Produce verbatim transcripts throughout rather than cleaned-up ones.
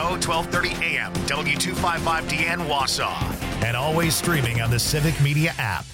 O, twelve thirty A M, W two fifty-five D N Wausau. And always streaming on the Civic Media app.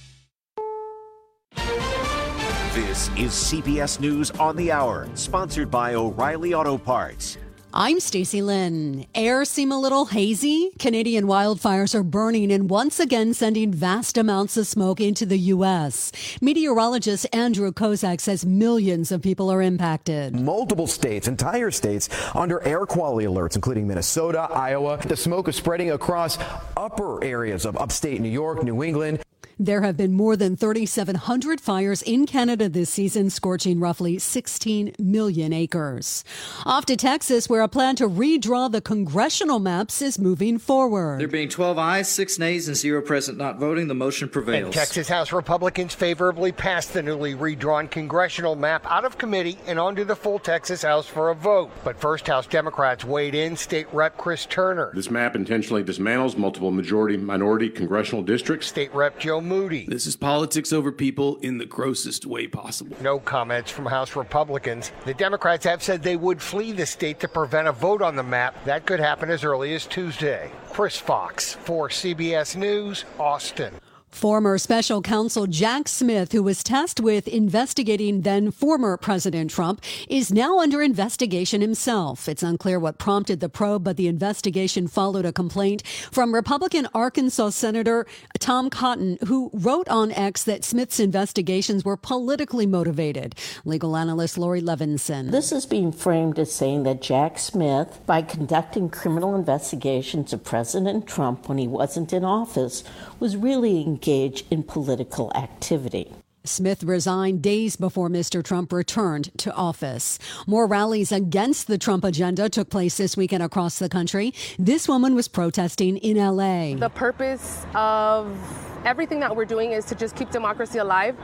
This is C B S News on the Hour, sponsored by O'Reilly Auto Parts. I'm Stacey Lynn. Air seem a little hazy? Canadian wildfires are burning and once again sending vast amounts of smoke into the U S. Meteorologist Andrew Kozak says millions of people are impacted. Multiple states, entire states, under air quality alerts, including Minnesota, Iowa. The smoke is spreading across upper areas of upstate New York, New England. There have been more than thirty-seven hundred fires in Canada this season, scorching roughly sixteen million acres. Off to Texas, where a plan to redraw the congressional maps is moving forward. There being twelve ayes, six nays, and zero present not voting, the motion prevails. And Texas House Republicans favorably passed the newly redrawn congressional map out of committee and onto the full Texas House for a vote. But first House Democrats weighed in. State Rep Chris Turner. This map intentionally dismantles multiple majority-minority congressional districts. State Rep Joe Moody. This is politics over people in the grossest way possible. No comments from House Republicans. The Democrats have said they would flee the state to prevent a vote on the map. That could happen as early as Tuesday. Chris Fox for C B S News, Austin. Former special counsel Jack Smith, who was tasked with investigating then former President Trump, is now under investigation himself. It's unclear what prompted the probe, but the investigation followed a complaint from Republican Arkansas Senator Tom Cotton, who wrote on X that Smith's investigations were politically motivated. Legal analyst Lori Levinson. This is being framed as saying that Jack Smith, by conducting criminal investigations of President Trump when he wasn't in office, was really engaged in political activity. Smith resigned days before Mister Trump returned to office. More rallies against the Trump agenda took place this weekend across the country. This woman was protesting in L A. The purpose of everything that we're doing is to just keep democracy alive.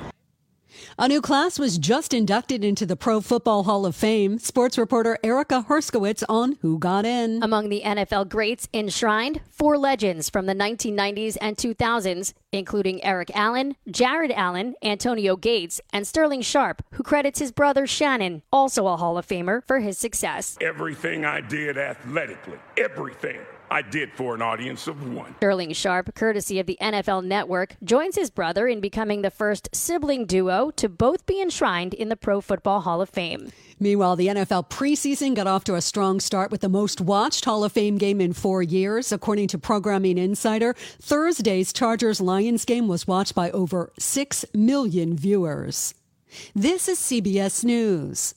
A new class was just inducted into the Pro Football Hall of Fame. Sports reporter Erica Herskowitz on Who Got In. Among the N F L greats enshrined, four legends from the nineteen nineties and two thousands, including Eric Allen, Jared Allen, Antonio Gates, and Sterling Sharp, who credits his brother Shannon, also a Hall of Famer, for his success. Everything I did athletically, everything I did for an audience of one. Sterling Sharp, courtesy of the N F L Network, joins his brother in becoming the first sibling duo to both be enshrined in the Pro Football Hall of Fame. Meanwhile, the N F L preseason got off to a strong start with the most watched Hall of Fame game in four years. According to Programming Insider, Thursday's Chargers-Lions game was watched by over six million viewers. This is C B S News.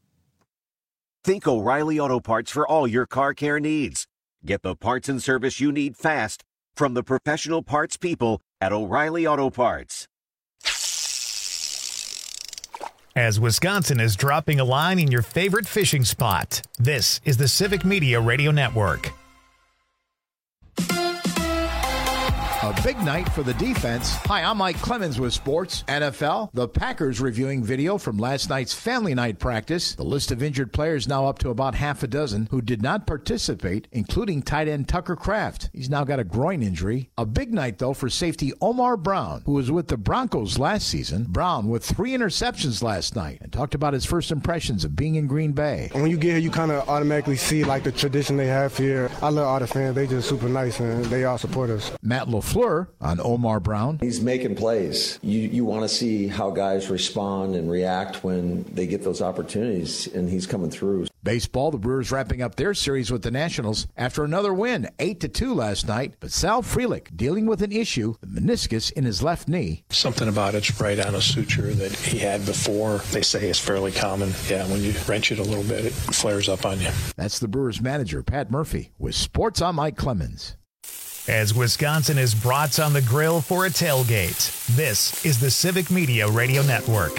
Think O'Reilly Auto Parts for all your car care needs. Get the parts and service you need fast from the professional parts people at O'Reilly Auto Parts. As Wisconsin is dropping a line in your favorite fishing spot, this is the Civic Media Radio Network. A big night for the defense. Hi, I'm Mike Clemens with Sports. N F L, the Packers reviewing video from last night's family night practice. The list of injured players now up to about half a dozen who did not participate, including tight end Tucker Kraft. He's now got a groin injury. A big night, though, for safety Omar Brown, who was with the Broncos last season. Brown with three interceptions last night and talked about his first impressions of being in Green Bay. When you get here, you kind of automatically see like the tradition they have here. I love all the fans. They just super nice and they all support us. Matt LaFleur on Omar Brown. He's making plays. You you want to see how guys respond and react when they get those opportunities, and he's coming through. Baseball, the Brewers wrapping up their series with the Nationals after another win, eight to two last night. But Sal Frelick dealing with an issue, the meniscus in his left knee. Something about it's right on a suture that he had before. They say it's fairly common. Yeah, when you wrench it a little bit, it flares up on you. That's the Brewers manager, Pat Murphy, with Sports. I'm Mike Clemens. As Wisconsin is brats on the grill for a tailgate, this is the Civic Media Radio Network.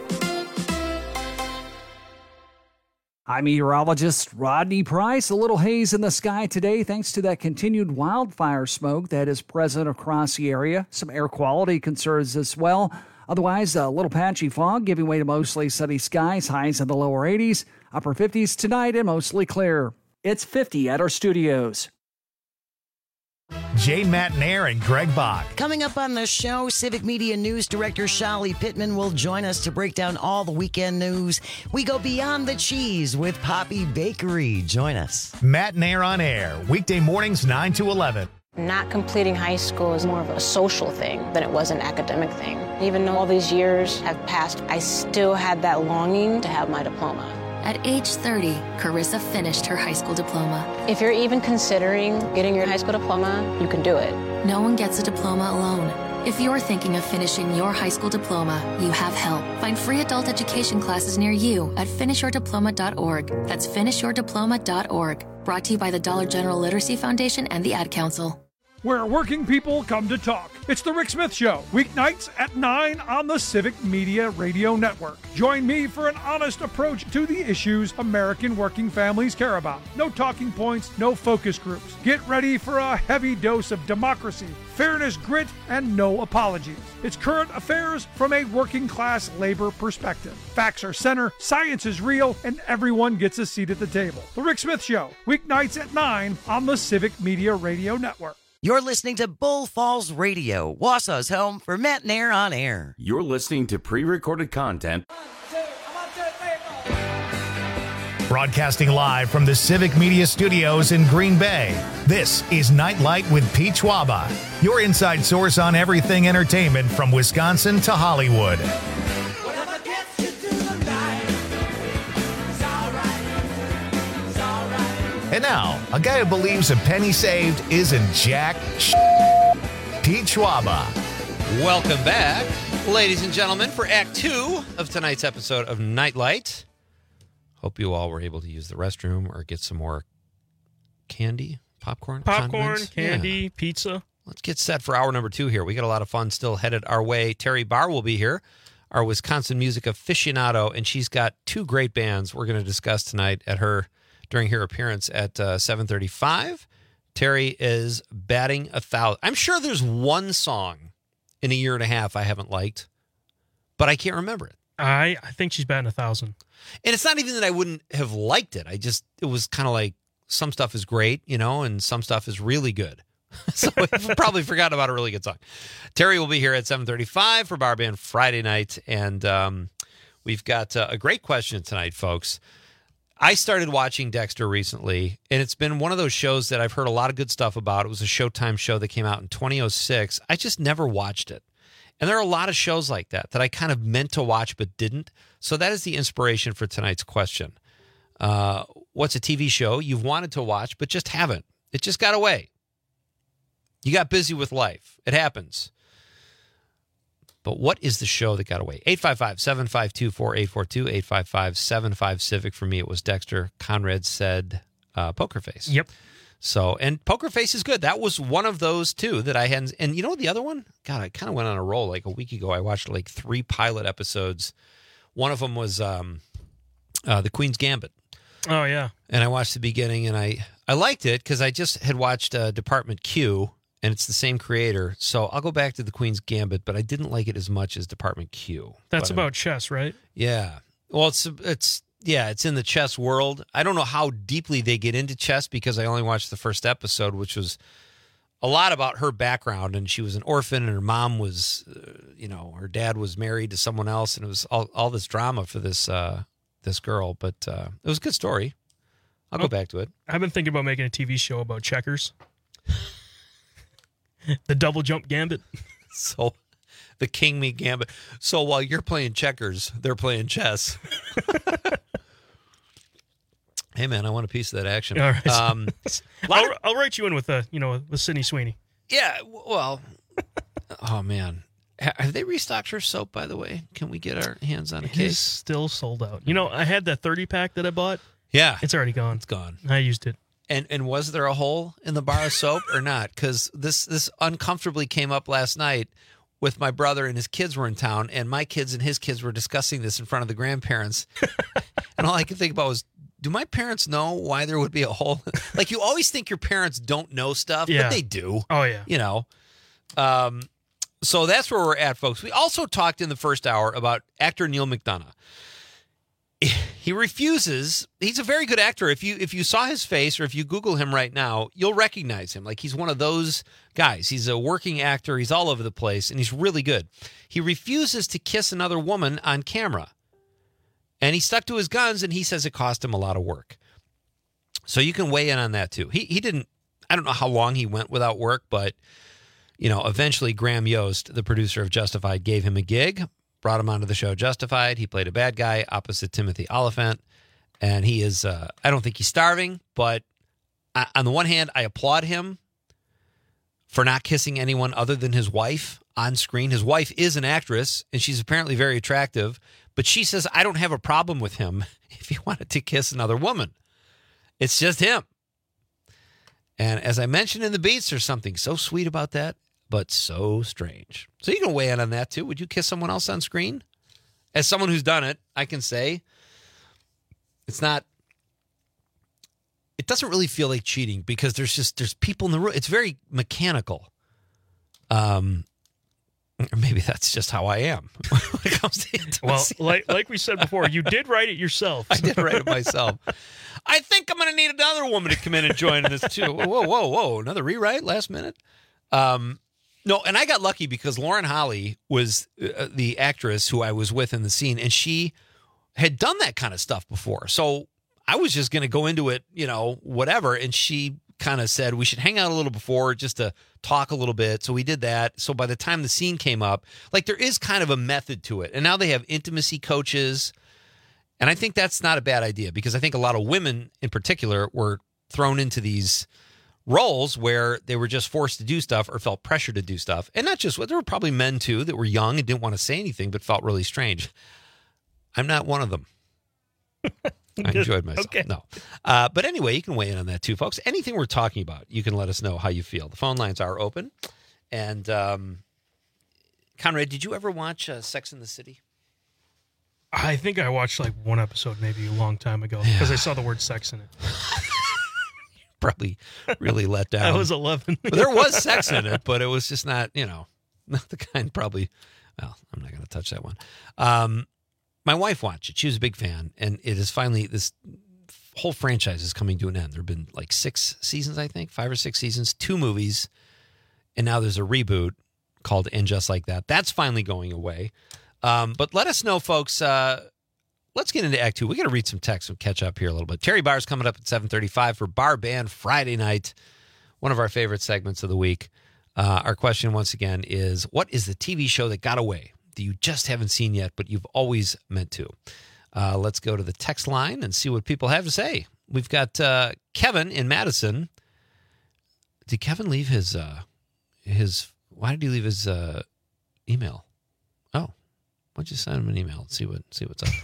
I'm meteorologist Rodney Price. A little haze in the sky today thanks to that continued wildfire smoke that is present across the area. Some air quality concerns as well. Otherwise, a little patchy fog giving way to mostly sunny skies, highs in the lower eighties, upper fifties tonight and mostly clear. It's fifty at our studios. Jane Matnair and Greg Bach. Coming up on the show, Civic Media News Director Shali Pittman will join us to break down all the weekend news. We go beyond the cheese with Poppy Bakery. Join us. Matnair on Air, weekday mornings nine to eleven. Not completing high school is more of a social thing than it was an academic thing. Even though all these years have passed, I still had that longing to have my diploma. At age thirty, Carissa finished her high school diploma. If you're even considering getting your high school diploma, you can do it. No one gets a diploma alone. If you're thinking of finishing your high school diploma, you have help. Find free adult education classes near you at finish your diploma dot org. That's finish your diploma dot org. Brought to you by the Dollar General Literacy Foundation and the Ad Council. Where working people come to talk. It's The Rick Smith Show, weeknights at nine on the Civic Media Radio Network. Join me for an honest approach to the issues American working families care about. No talking points, no focus groups. Get ready for a heavy dose of democracy, fairness, grit, and no apologies. It's current affairs from a working class labor perspective. Facts are center, science is real, and everyone gets a seat at the table. The Rick Smith Show, weeknights at nine on the Civic Media Radio Network. You're listening to Bull Falls Radio, Wausau's home for Matnair on Air. You're listening to pre-recorded content. Broadcasting live from the Civic Media Studios in Green Bay, this is Nightlight with Pete Schwaba, your inside source on everything entertainment from Wisconsin to Hollywood. And now, a guy who believes a penny saved isn't jack sh- Pete Schwaba. Welcome back, ladies and gentlemen, for Act Two of tonight's episode of Nightlight. Hope you all were able to use the restroom or get some more candy, popcorn, popcorn, condiments. candy, yeah. pizza. Let's get set for hour number two here. We got a lot of fun still headed our way. Terry Barr will be here, our Wisconsin music aficionado, and she's got two great bands we're going to discuss tonight at her during her appearance at uh, seven thirty-five. Terry is batting a thousand. I'm sure there's one song in a year and a half I haven't liked, but I can't remember it. I, I think she's batting a thousand. And it's not even that I wouldn't have liked it. I just, it was kind of like some stuff is great, you know, and some stuff is really good. So I've probably forgotten about a really good song. Terry will be here at seven thirty-five for Bar Band Friday night. And um, we've got uh, a great question tonight, folks. I started watching Dexter recently, and it's been one of those shows that I've heard a lot of good stuff about. It was a Showtime show that came out in two thousand six. I just never watched it. And there are a lot of shows like that that I kind of meant to watch but didn't. So that is the inspiration for tonight's question. Uh, what's a T V show you've wanted to watch but just haven't? It just got away. You got busy with life. It happens. But what is the show that got away? eight five five, seven five two, four eight four two, eight five five, seven five Civic. For me, it was Dexter. Conrad said uh, Poker Face. Yep. So, and Poker Face is good. That was one of those, too, that I hadn't. And you know the other one? God, I kind of went on a roll. Like a week ago, I watched like three pilot episodes. One of them was um, uh, The Queen's Gambit. Oh, yeah. And I watched the beginning, and I, I liked it because I just had watched uh, Department Q, and it's the same creator. So I'll go back to The Queen's Gambit, but I didn't like it as much as Department Q. That's but, about chess, right? Yeah. Well, it's it's yeah, it's in the chess world. I don't know how deeply they get into chess because I only watched the first episode, which was a lot about her background. And she was an orphan, and her mom was, uh, you know, her dad was married to someone else, and it was all, all this drama for this uh, this girl. But uh, it was a good story. I'll well, go back to it. I've been thinking about making a T V show about checkers. The double jump gambit. So, the king me gambit. So while you're playing checkers, they're playing chess. Hey man, I want a piece of that action. All right. Um, I'll, I'll write you in with uh, you know, with Sydney Sweeney. Yeah. Well. Oh man, have they restocked her soap? By the way, can we get our hands on a it case? Is still sold out. You know, I had that thirty pack that I bought. Yeah, it's already gone. It's gone. I used it. And and was there a hole in the bar of soap or not? Because this this uncomfortably came up last night with my brother, and his kids were in town, and my kids and his kids were discussing this in front of the grandparents. And all I could think about was, do my parents know why there would be a hole? Like, you always think your parents don't know stuff, yeah. but they do. Oh, yeah. You know. Um, so that's where we're at, folks. We also talked in the first hour about actor Neal McDonough. He refuses. He's a very good actor. If you if you saw his face or if you Google him right now, you'll recognize him. Like, he's one of those guys. He's a working actor. He's all over the place, and he's really good. He refuses to kiss another woman on camera. And he stuck to his guns, and he says it cost him a lot of work. So you can weigh in on that, too. He he didn't, I don't know how long he went without work, but, you know, eventually Graham Yost, the producer of Justified, gave him a gig. Brought him onto the show Justified. He played a bad guy opposite Timothy Oliphant. And he is, uh, I don't think he's starving, but I, on the one hand, I applaud him for not kissing anyone other than his wife on screen. His wife is an actress, and she's apparently very attractive, but she says, I don't have a problem with him if he wanted to kiss another woman. It's just him. And as I mentioned in the Beats, there's something so sweet about that, but so strange. So you can weigh in on that too. Would you kiss someone else on screen? As someone who's done it, I can say it's not, it doesn't really feel like cheating because there's just, there's people in the room. It's very mechanical. Um, or maybe that's just how I am when it comes to intimacy. Well, like, like we said before, you did write it yourself. I did write it myself. I think I'm going to need another woman to come in and join in this too. Whoa, whoa, whoa. Another rewrite last minute? Um, No, and I got lucky because Lauren Holly was uh, the actress who I was with in the scene, and she had done that kind of stuff before. So I was just going to go into it, you know, whatever. And she kind of said we should hang out a little before just to talk a little bit. So we did that. So by the time the scene came up, like, there is kind of a method to it. And now they have intimacy coaches. And I think that's not a bad idea because I think a lot of women in particular were thrown into these roles where they were just forced to do stuff or felt pressure to do stuff. And not just, there were probably men too that were young and didn't want to say anything but felt really strange. I'm not one of them. I enjoyed myself. Okay. No. Uh, but anyway, you can weigh in on that too, folks. Anything we're talking about, you can let us know how you feel. The phone lines are open. And um, Conrad, did you ever watch uh, Sex and the City? I think I watched like one episode maybe a long time ago because yeah. I saw the word sex in it. Probably really let down. I was eleven. But there was sex in it, but it was just not, you know, not the kind probably, well, I'm not going to touch that one. Um, my wife watched it. She was a big fan. And it is finally, this whole franchise is coming to an end. There have been like six seasons, I think, five or six seasons, two movies. And now there's a reboot called And Just Like That. That's finally going away. Um, but let us know, folks. Uh, let's get into Act Two. We got to read some text and catch up here a little bit. Terry Barr's coming up at seven thirty-five for Bar Band Friday night, one of our favorite segments of the week. Uh, our question, once again, is what is the T V show that got away that you just haven't seen yet, but you've always meant to? Uh, let's go to the text line and see what people have to say. We've got uh, Kevin in Madison. Did Kevin leave his, uh, his, why did he leave his uh, email? Oh, why don't you send him an email and see what, see what's up?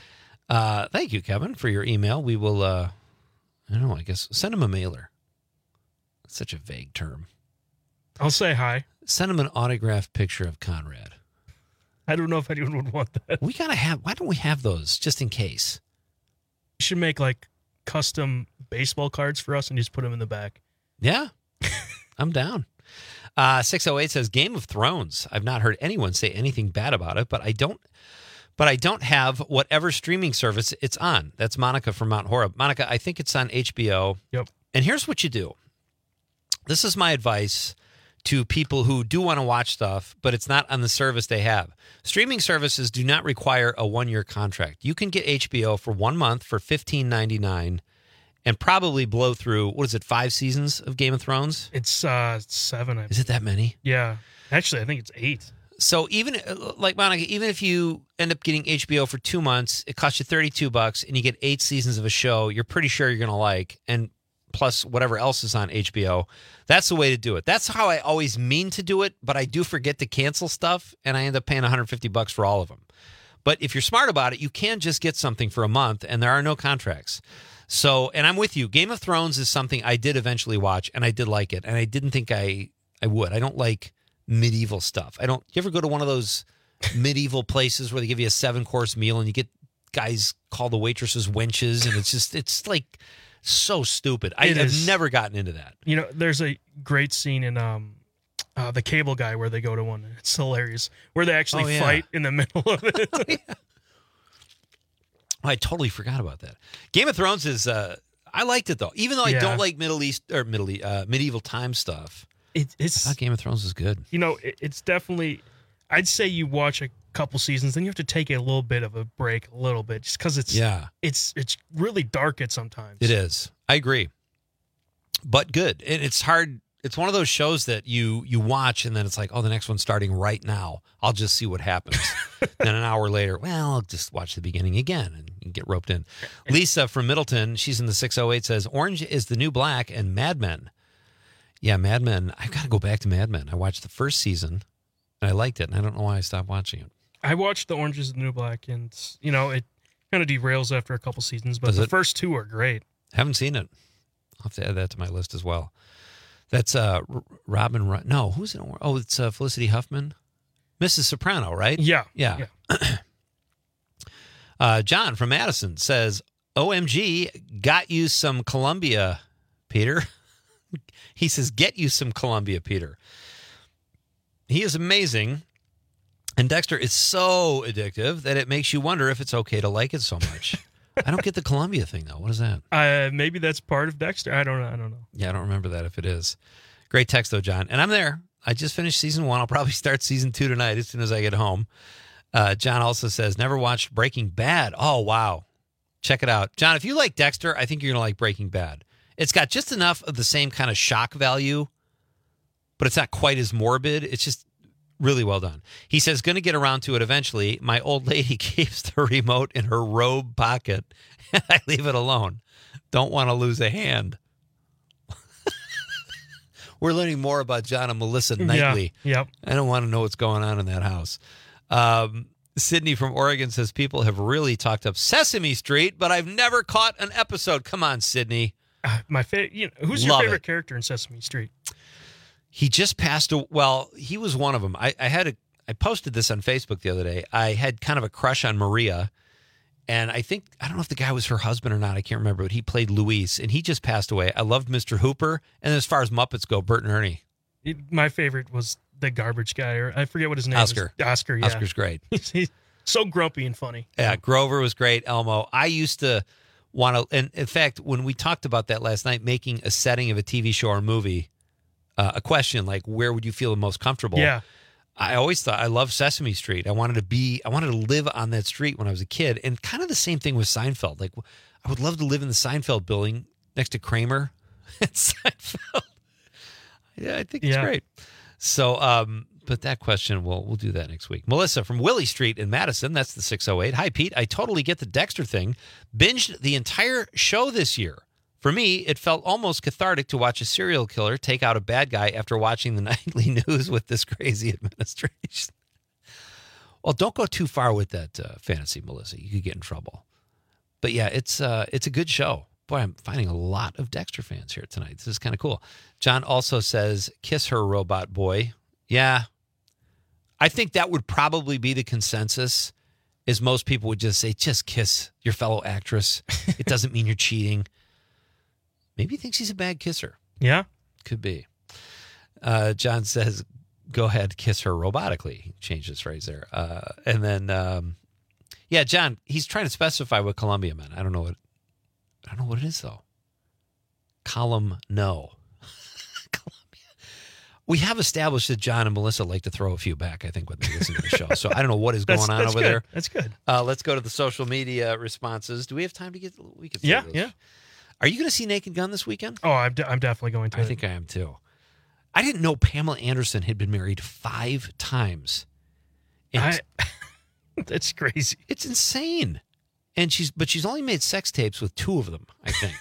uh, thank you, Kevin, for your email. We will, uh, I don't know, I guess, send him a mailer. That's such a vague term. I'll say hi. Send him an autographed picture of Conrad. I don't know if anyone would want that. We gotta have, why don't we have those just in case? You should make like custom baseball cards for us and just put them in the back. Yeah, I'm down. Uh, six oh eight says Game of Thrones. I've not heard anyone say anything bad about it, but I don't, but I don't have whatever streaming service it's on. That's Monica from Mount Horeb. Monica, I think it's on H B O. Yep. And here's what you do. This is my advice to people who do want to watch stuff, but it's not on the service they have. Streaming services do not require a one-year contract. You can get H B O for one month for fifteen ninety-nine and probably blow through, what is it, five seasons of Game of Thrones? It's uh, seven. I is it that many? Yeah. Actually, I think it's eight. So even, like Monica, even if you end up getting H B O for two months, it costs you thirty-two bucks and you get eight seasons of a show you're pretty sure you're going to like, and plus whatever else is on H B O. That's the way to do it. That's how I always mean to do it, but I do forget to cancel stuff, and I end up paying one hundred fifty bucks for all of them. But if you're smart about it, you can just get something for a month, and there are no contracts. So, and I'm with you. Game of Thrones is something I did eventually watch, and I did like it, and I didn't think I, I would. I don't like medieval stuff. I don't. You ever go to one of those medieval places where they give you a seven-course meal, and you get guys call the waitresses wenches, and it's just, it's like so stupid. I, I've never gotten into that. You know, there's a great scene in um, uh, The Cable Guy where they go to one. It's hilarious. Where they actually oh, yeah. fight in the middle of it. Oh, yeah. Oh, I totally forgot about that. Game of Thrones is, uh, I liked it though. Even though I Yeah. don't like Middle East or Middle East, uh, medieval time stuff. It, it's I thought Game of Thrones was good. You know, it, it's definitely. I'd say you watch a couple seasons, then you have to take a little bit of a break, a little bit, just because it's Yeah. it's it's really dark at sometimes. It is. I agree. But good. It, it's hard. It's one of those shows that you you watch and then it's like, oh, the next one's starting right now. I'll just see what happens. Then an hour later, well, I'll just watch the beginning again and you get roped in. Lisa from Middleton, she's in the six oh eight, says, Orange is the New Black and Mad Men. Yeah, Mad Men. I've got to go back to Mad Men. I watched the first season and I liked it, and I don't know why I stopped watching it. I watched The Orange is the New Black, and you know it kind of derails after a couple seasons, but Does the it? first two are great. Haven't seen it. I'll have to add that to my list as well. That's uh, R- Robin. Ru- no, who's in? Oh, it's uh, Felicity Huffman, Missus Soprano, right? Yeah, yeah. uh, John from Madison says, "O M G, got you some Columbia, Peter." He says, "Get you some Columbia, Peter." He is amazing, and Dexter is so addictive that it makes you wonder if it's okay to like it so much. I don't get the Columbia thing though. What is that? Uh, maybe that's part of Dexter. I don't know. I don't know. Yeah, I don't remember that if it is. Great text, though, John. And I'm there. I just finished season one. I'll probably start season two tonight as soon as I get home. Uh, John also says, never watched Breaking Bad. Oh, wow. Check it out. John, if you like Dexter, I think you're going to like Breaking Bad. It's got just enough of the same kind of shock value, but it's not quite as morbid. It's just really well done. He says, going to get around to it eventually. My old lady keeps the remote in her robe pocket, and I leave it alone. Don't want to lose a hand. We're learning more about John and Melissa nightly. Yeah, yep. I don't want to know what's going on in that house. Um, Sydney from Oregon says, people have really talked up Sesame Street, but I've never caught an episode. Come on, Sydney. Uh, my favorite. You know, who's your Love favorite it. character in Sesame Street? He just passed. A, well, he was one of them. I, I had a. I posted this on Facebook the other day. I had kind of a crush on Maria, and I think I don't know if the guy was her husband or not. I can't remember, but he played Luis, and he just passed away. I loved Mister Hooper, and as far as Muppets go, Bert and Ernie. It, my favorite was the garbage guy, or I forget what his name Oscar. is. Oscar. Yeah. Oscar's great. He's, he's so grumpy and funny. Yeah, Grover was great. Elmo. I used to want to, and in fact, when we talked about that last night, making a setting of a T V show or movie, uh, a question like, where would you feel the most comfortable? Yeah. I always thought I loved Sesame Street. I wanted to be, I wanted to live on that street when I was a kid, and kind of the same thing with Seinfeld. Like, I would love to live in the Seinfeld building next to Kramer at Seinfeld. Yeah, I think it's Yeah. great. So, um, but that question, we'll we'll do that next week. Melissa from Willie Street in Madison, that's the six oh eight. Hi, Pete. I totally get the Dexter thing. Binged the entire show this year. For me, it felt almost cathartic to watch a serial killer take out a bad guy after watching the nightly news with this crazy administration. Well, don't go too far with that uh, fantasy, Melissa. You could get in trouble. But yeah, it's uh, it's a good show. Boy, I'm finding a lot of Dexter fans here tonight. This is kind of cool. John also says, kiss her, robot boy. Yeah. I think that would probably be the consensus, is most people would just say, just kiss your fellow actress. It doesn't mean you're cheating. Maybe he thinks he's a bad kisser. Yeah. Could be. Uh, John says, go ahead, kiss her robotically. He changed his phrase there. Uh, and then, um, yeah, John, he's trying to specify what Columbia meant. I don't know what, I don't know what it is, though. Column no. Columbia. We have established that John and Melissa like to throw a few back, I think, when they listen to the show. So I don't know what is going That's- on that's over good. there. That's good. Uh, let's go to the social media responses. Do we have time to get, we could Yeah, those. yeah. Are you going to see Naked Gun this weekend? Oh, I'm, de- I'm definitely going to. I it. think I am too. I didn't know Pamela Anderson had been married five times. And I, that's crazy. It's insane. And she's, but she's only made sex tapes with two of them, I think.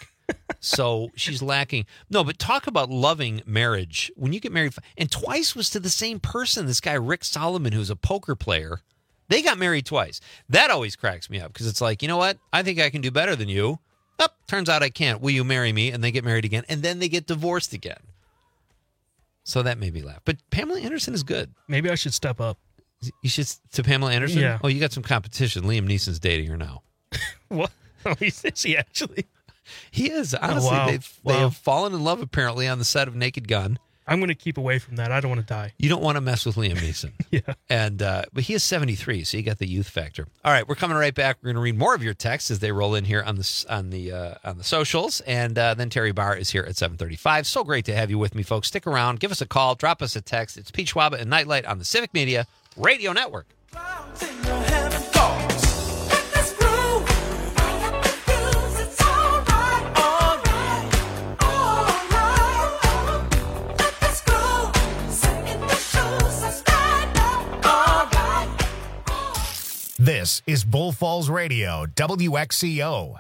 So she's lacking. No, but talk about loving marriage. When you get married, and twice was to the same person. This guy, Rick Solomon, who's a poker player. They got married twice. That always cracks me up because it's like, you know what? I think I can do better than you. Oh, turns out I can't. Will you marry me? And they get married again. And then they get divorced again. So that made me laugh. But Pamela Anderson is good. Maybe I should step up. You should, to Pamela Anderson? Yeah. Oh, you got some competition. Liam Neeson's dating her now. What? Oh, is he actually? He is. Honestly, Oh, wow. they've, they Wow. have fallen in love apparently on the set of Naked Gun. I'm going to keep away from that. I don't want to die. You don't want to mess with Liam Neeson. Yeah. And uh, but he is seventy-three, so you got the youth factor. All right, we're coming right back. We're going to read more of your texts as they roll in here on the on the uh, on the socials, and uh, then Terry Barr is here at seven thirty-five. So great to have you with me, folks. Stick around. Give us a call. Drop us a text. It's Pete Schwaba and Nightlight on the Civic Media Radio Network. This is Bull Falls Radio, W X C O.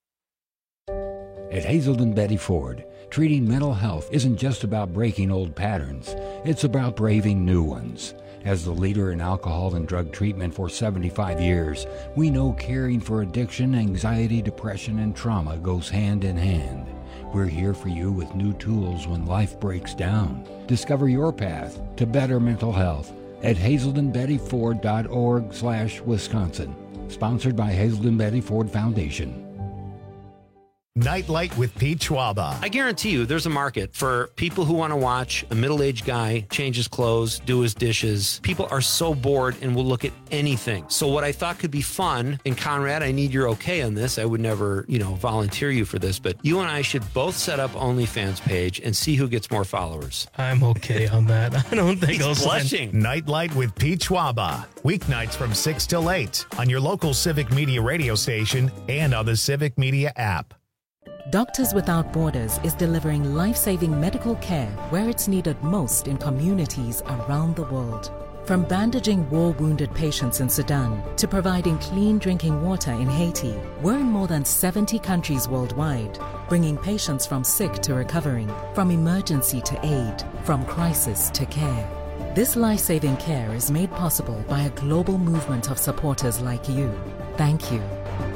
At Hazelden Betty Ford, treating mental health isn't just about breaking old patterns. It's about braving new ones. As the leader in alcohol and drug treatment for seventy-five years, we know caring for addiction, anxiety, depression, and trauma goes hand in hand. We're here for you with new tools when life breaks down. Discover your path to better mental health at hazelden betty ford dot org slash Wisconsin. Sponsored by Hazelden Betty Ford Foundation. Nightlight with Pete Schwaba. I guarantee you there's a market for people who want to watch a middle-aged guy change his clothes, do his dishes. People are so bored and will look at anything. So what I thought could be fun, and Conrad, I need your okay on this. I would never, you know, volunteer you for this, but you and I should both set up OnlyFans page and see who gets more followers. I'm okay on that. I don't think He's I'll blushing. Nightlight with Pete Schwaba. Weeknights from six till eight on your local Civic Media radio station and on the Civic Media app. Doctors Without Borders is delivering life-saving medical care where it's needed most in communities around the world. From bandaging war-wounded patients in Sudan to providing clean drinking water in Haiti, we're in more than seventy countries worldwide, bringing patients from sick to recovering, from emergency to aid, from crisis to care. This life-saving care is made possible by a global movement of supporters like you. Thank you.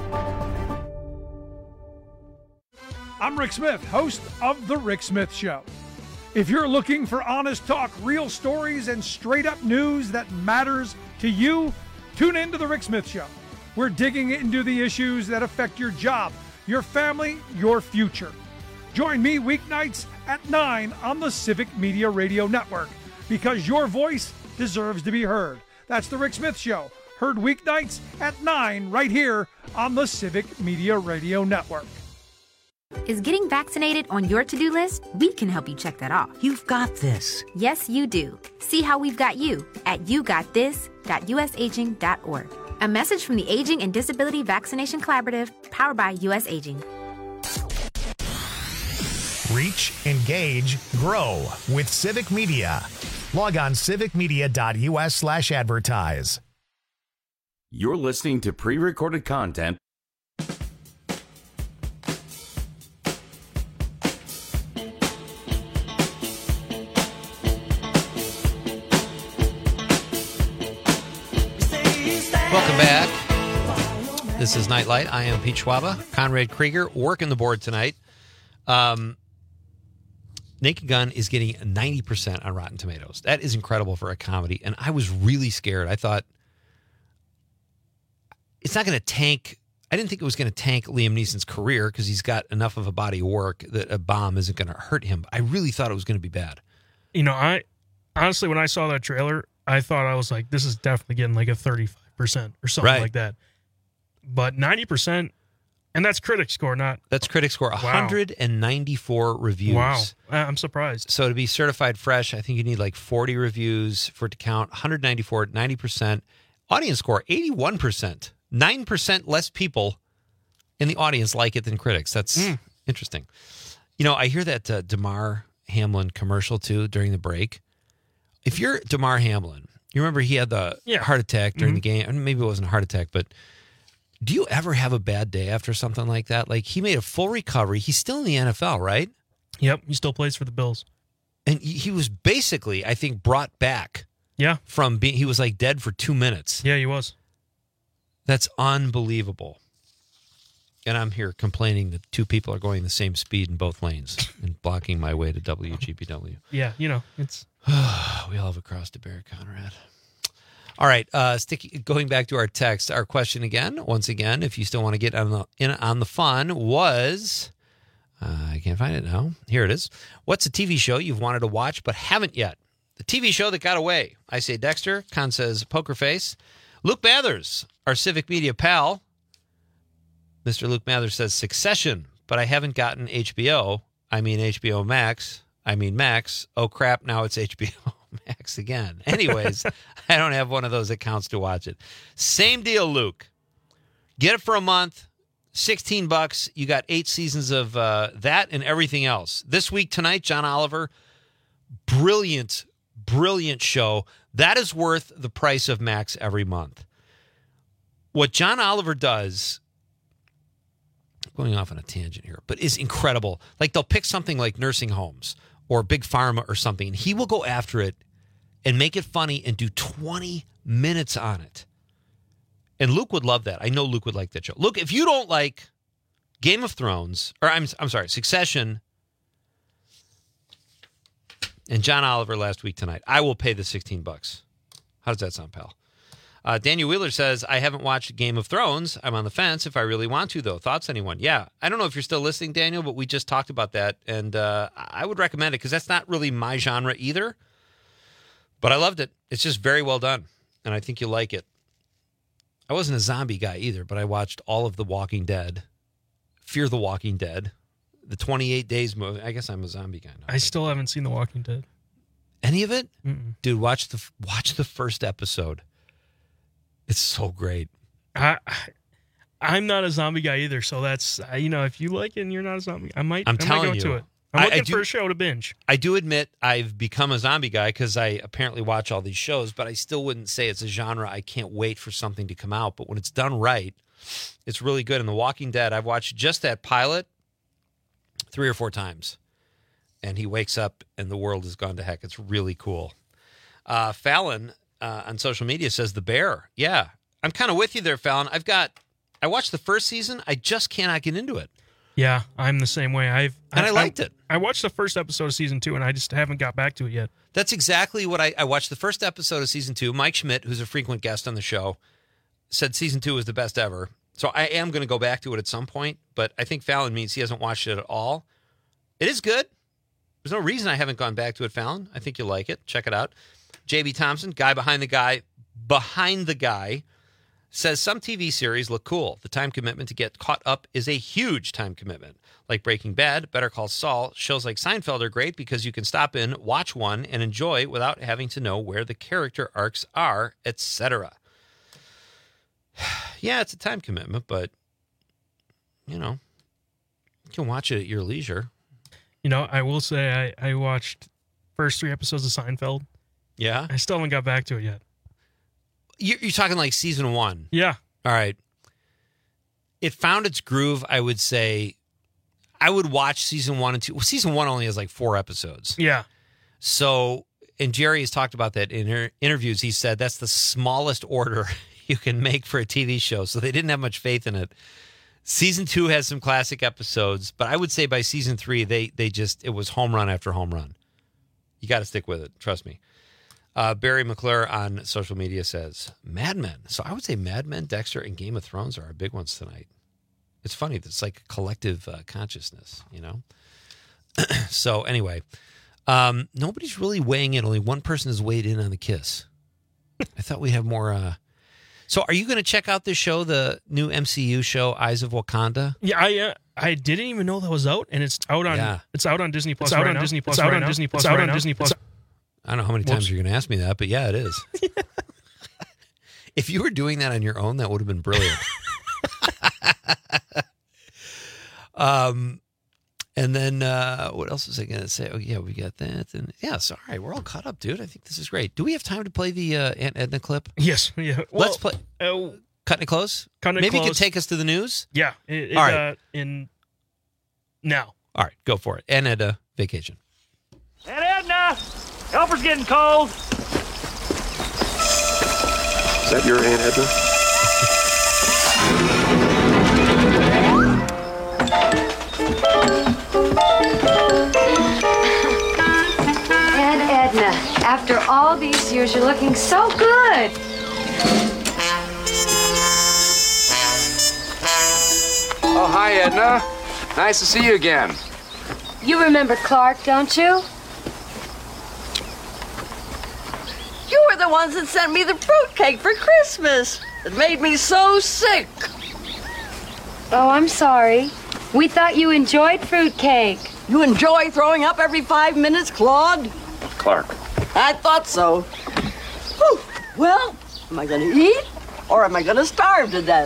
I'm Rick Smith, host of The Rick Smith Show. If you're looking for honest talk, real stories, and straight-up news that matters to you, tune in to The Rick Smith Show. We're digging into the issues that affect your job, your family, your future. Join me weeknights at nine on the Civic Media Radio Network, because your voice deserves to be heard. That's The Rick Smith Show, heard weeknights at nine right here on the Civic Media Radio Network. Is getting vaccinated on your to-do list? We can help you check that off. You've got this. Yes, you do. See how we've got you at you got this dot u s aging dot org. A message from the Aging and Disability Vaccination Collaborative, powered by U S Aging. Reach, engage, grow with Civic Media. Log on civic media dot u s slash advertise. You're listening to pre-recorded content. Welcome back. This is Nightlight. I am Pete Schwaba. Conrad Krieger working the board tonight. Um, Naked Gun is getting ninety percent on Rotten Tomatoes. That is incredible for a comedy, and I was really scared. I thought it's not going to tank. I didn't think it was going to tank Liam Neeson's career because he's got enough of a body of work that a bomb isn't going to hurt him. I really thought it was going to be bad. You know, I honestly, when I saw that trailer, I thought I was like, this is definitely getting like a thirty-five percent or something Right. like that. But ninety percent, and that's critic score, not... That's critic score. one hundred ninety-four reviews. Wow. I'm surprised. So to be certified fresh, I think you need like forty reviews for it to count. one hundred ninety-four, ninety percent. Audience score, eighty-one percent. nine percent less people in the audience like it than critics. That's Mm. interesting. You know, I hear that uh, Damar Hamlin commercial, too, during the break. If you're Damar Hamlin, you remember he had the Yeah. heart attack during Mhm. the game. And maybe it wasn't a heart attack, but do you ever have a bad day after something like that? Like, he made a full recovery. He's still in the N F L, right? Yep, he still plays for the Bills. And he he was basically, I think, brought back Yeah. from being, he was like dead for two minutes. Yeah, he was. That's unbelievable. And I'm here complaining that two people are going the same speed in both lanes and blocking my way to W G B W. Yeah, you know, it's... We all have a cross to bear, Conrad. All right, uh, stick, going back to our text, our question again, once again, if you still want to get on the in on the fun, was Uh, I can't find it now. Here it is. What's a T V show you've wanted to watch but haven't yet? The T V show that got away. I say Dexter. Con says Poker Face. Luke Mathers, our Civic Media pal. Mister Luke Mathers says Succession, but I haven't gotten H B O. I mean H B O Max. I mean Max. Oh, crap. Now it's H B O Max again. Anyways, I don't have one of those accounts to watch it. Same deal, Luke. Get it for a month. sixteen bucks. You got eight seasons of uh, that and everything else. This week, tonight, John Oliver. Brilliant, brilliant show. That is worth the price of Max every month. What John Oliver does, going off on a tangent here, but is incredible. Like they'll pick something like nursing homes or Big Pharma or something, and he will go after it and make it funny and do twenty minutes on it. And Luke would love that. I know Luke would like that show. Luke, if you don't like Game of Thrones, or I'm I'm sorry, Succession, and John Oliver last week tonight, I will pay the sixteen bucks. How does that sound, pal? Uh, Daniel Wheeler says, I haven't watched Game of Thrones. I'm on the fence if I really want to, though. Thoughts, anyone? Yeah. I don't know if you're still listening, Daniel, but we just talked about that, and uh, I would recommend it because that's not really my genre either. But I loved it. It's just very well done, and I think you'll like it. I wasn't a zombie guy either, but I watched all of The Walking Dead, Fear the Walking Dead, the twenty-eight days movie. I guess I'm a zombie guy now. I still haven't seen The Walking Dead. Any of it? Mm-mm. Dude, watch the watch the first episode. It's so great. I, I I'm not a zombie guy either, so that's uh, you know, if you like it and you're not a zombie, I might. I'm I telling might go you, to it. I'm I- looking I do- for a show to binge. I do admit I've become a zombie guy because I apparently watch all these shows, but I still wouldn't say it's a genre I can't wait for something to come out. But when it's done right, it's really good. And The Walking Dead, I've watched just that pilot three or four times. And he wakes up and the world has gone to heck. It's really cool. Uh, Fallon uh, on social media says The Bear. Yeah, I'm kind of with you there, Fallon. I've got, I watched the first season. I just cannot get into it. Yeah, I'm the same way. I've And I liked it. I watched the first episode of season two, and I just haven't got back to it yet. That's exactly what I, I watched the first episode of season two. Mike Schmidt, who's a frequent guest on the show, said season two was the best ever. So I am going to go back to it at some point, but I think Fallon means he hasn't watched it at all. It is good. There's no reason I haven't gone back to it, Fallon. I think you'll like it. Check it out. J B Thompson, guy behind the guy, behind the guy, says some T V series look cool. The time commitment to get caught up is a huge time commitment. Like Breaking Bad, Better Call Saul, shows like Seinfeld are great because you can stop in, watch one, and enjoy without having to know where the character arcs are, et cetera. Yeah, it's a time commitment, but, you know, you can watch it at your leisure. You know, I will say I, I watched first three episodes of Seinfeld. Yeah? I still haven't got back to it yet. You're, you're talking like season one. Yeah. All right. It found its groove, I would say. I would watch season one and two. Well, season one only has like four episodes. Yeah. So, and Jerry has talked about that in her interviews. He said that's the smallest order you can make for a T V show. So they didn't have much faith in it. Season two has some classic episodes, but I would say by season three, they they just, it was home run after home run. You got to stick with it. Trust me. Uh, Barry McClure on social media says, Mad Men. So I would say Mad Men, Dexter, and Game of Thrones are our big ones tonight. It's funny. It's like collective uh, consciousness, you know? So anyway, um, nobody's really weighing in. Only one person has weighed in on the kiss. I thought we'd have more. Uh... So are you going to check out this show, the new M C U show, Eyes of Wakanda? Yeah, I uh, I didn't even know that was out, and it's out on Yeah. it's out on Disney Plus. It's out right on now. Disney Plus. It's out right on now. Disney Plus. It's out right on now. Disney Plus. I don't know how many Whoops. times you're going to ask me that, but yeah, it is. If you were doing that on your own, that would have been brilliant. um, and then uh, what else was I going to say? Oh, yeah, we got that. And yeah, so, all right, we're all caught up, dude. I think this is great. Do we have time to play the uh, Aunt Edna clip? Yes. Yeah. Let's play. Uh, Cutting it close? Cutting it Maybe you close. could take us to the news? Yeah. It, it, All right. Uh, in now. All right, go for it. Aunt Edna vacation. Aunt Edna! Helper's getting cold. Is that your Aunt Edna? Aunt Edna, after all these years, you're looking so good. Oh, hi, Edna. Nice to see you again. You remember Clark, don't you? You were the ones that sent me the fruitcake for Christmas. It made me so sick. Oh, I'm sorry. We thought you enjoyed fruitcake. You enjoy throwing up every five minutes, Claude? Clark. I thought so. Whew. Well, am I going to eat or am I going to starve to death?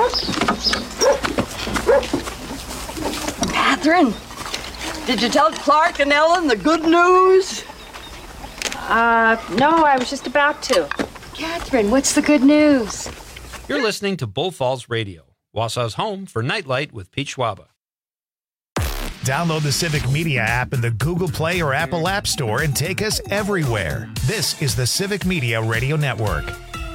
Catherine, did you tell Clark and Ellen the good news? Uh, no, I was just about to. Catherine, what's the good news? You're listening to Bull Falls Radio, Wausau's home for Nightlight with Pete Schwaba. Download the Civic Media app in the Google Play or Apple App Store and take us everywhere. This is the Civic Media Radio Network.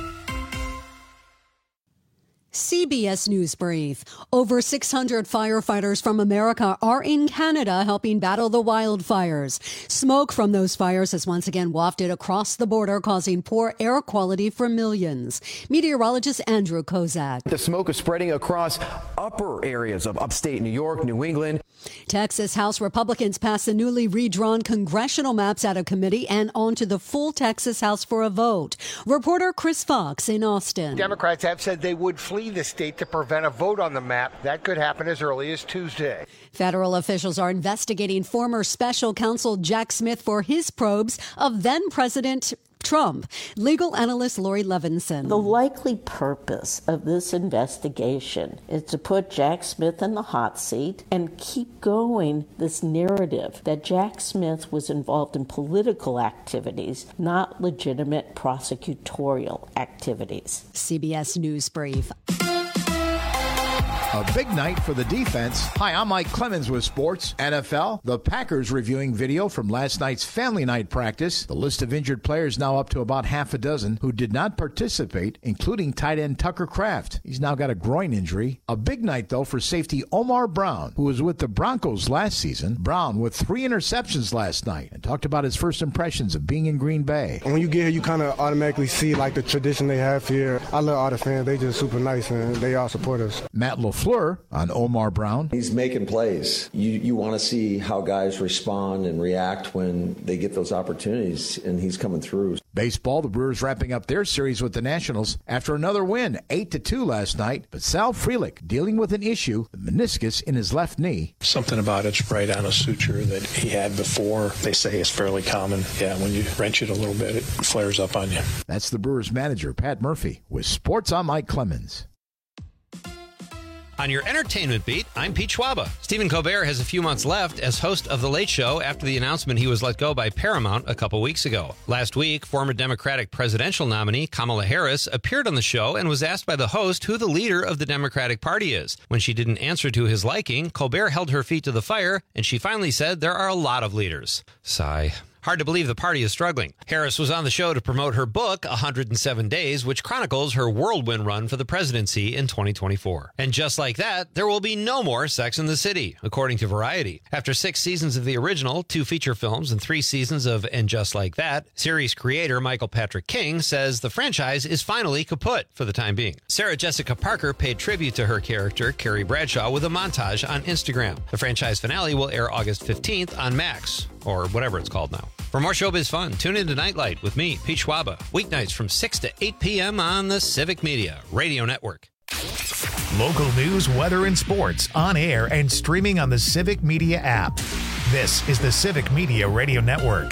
C B S News Brief. Over six hundred firefighters from America are in Canada helping battle the wildfires. Smoke from those fires has once again wafted across the border, causing poor air quality for millions. Meteorologist Andrew Kozak. The smoke is spreading across upper areas of upstate New York, New England. Texas House Republicans passed the newly redrawn congressional maps out of committee and onto the full Texas House for a vote. Reporter Chris Fox in Austin. Democrats have said they would flee the state to prevent a vote on the map. That could happen as early as Tuesday. Federal officials are investigating former special counsel Jack Smith for his probes of then President Trump. Legal analyst Lori Levinson. The likely purpose of this investigation is to put Jack Smith in the hot seat and keep going this narrative that Jack Smith was involved in political activities, not legitimate prosecutorial activities. C B S News Brief. A big night for the defense. Hi, I'm Mike Clemens with sports. N F L, the Packers reviewing video from last night's family night practice. The list of injured players now up to about half a dozen who did not participate, including tight end Tucker Kraft. He's now got a groin injury. A big night, though, for safety Omar Brown, who was with the Broncos last season. Brown with three interceptions last night and talked about his first impressions of being in Green Bay. When you get here, you kind of automatically see like the tradition they have here. I love all the fans. They just super nice and they all support us. Matt LaFleur on Omar Brown. He's making plays. You you want to see how guys respond and react when they get those opportunities, and he's coming through. Baseball, the Brewers wrapping up their series with the Nationals after another win, eight to two last night. But Sal Frelick dealing with an issue, the meniscus in his left knee. Something about it's right on a suture that he had before. They say it's fairly common. Yeah, when you wrench it a little bit, it flares up on you. That's the Brewers manager, Pat Murphy, with Sports on Mike Clemens. On your entertainment beat, I'm Pete Schwaba. Stephen Colbert has a few months left as host of The Late Show after the announcement he was let go by Paramount a couple weeks ago. Last week, former Democratic presidential nominee Kamala Harris appeared on the show and was asked by the host who the leader of the Democratic Party is. When she didn't answer to his liking, Colbert held her feet to the fire, and she finally said there are a lot of leaders. Sigh. Hard to believe the party is struggling. Harris was on the show to promote her book, one hundred seven days, which chronicles her whirlwind run for the presidency in twenty twenty-four. And just like that, there will be no more Sex and the City, according to Variety. After six seasons of the original, two feature films, and three seasons of And Just Like That, series creator Michael Patrick King says the franchise is finally kaput for the time being. Sarah Jessica Parker paid tribute to her character, Carrie Bradshaw, with a montage on Instagram. The franchise finale will air August fifteenth on Max, or whatever it's called now. For more showbiz fun, tune into Nightlight with me, Pete Schwaba, weeknights from six to eight p.m. on the Civic Media Radio Network. Local news, weather, and sports on air and streaming on the Civic Media app. This is the Civic Media Radio Network.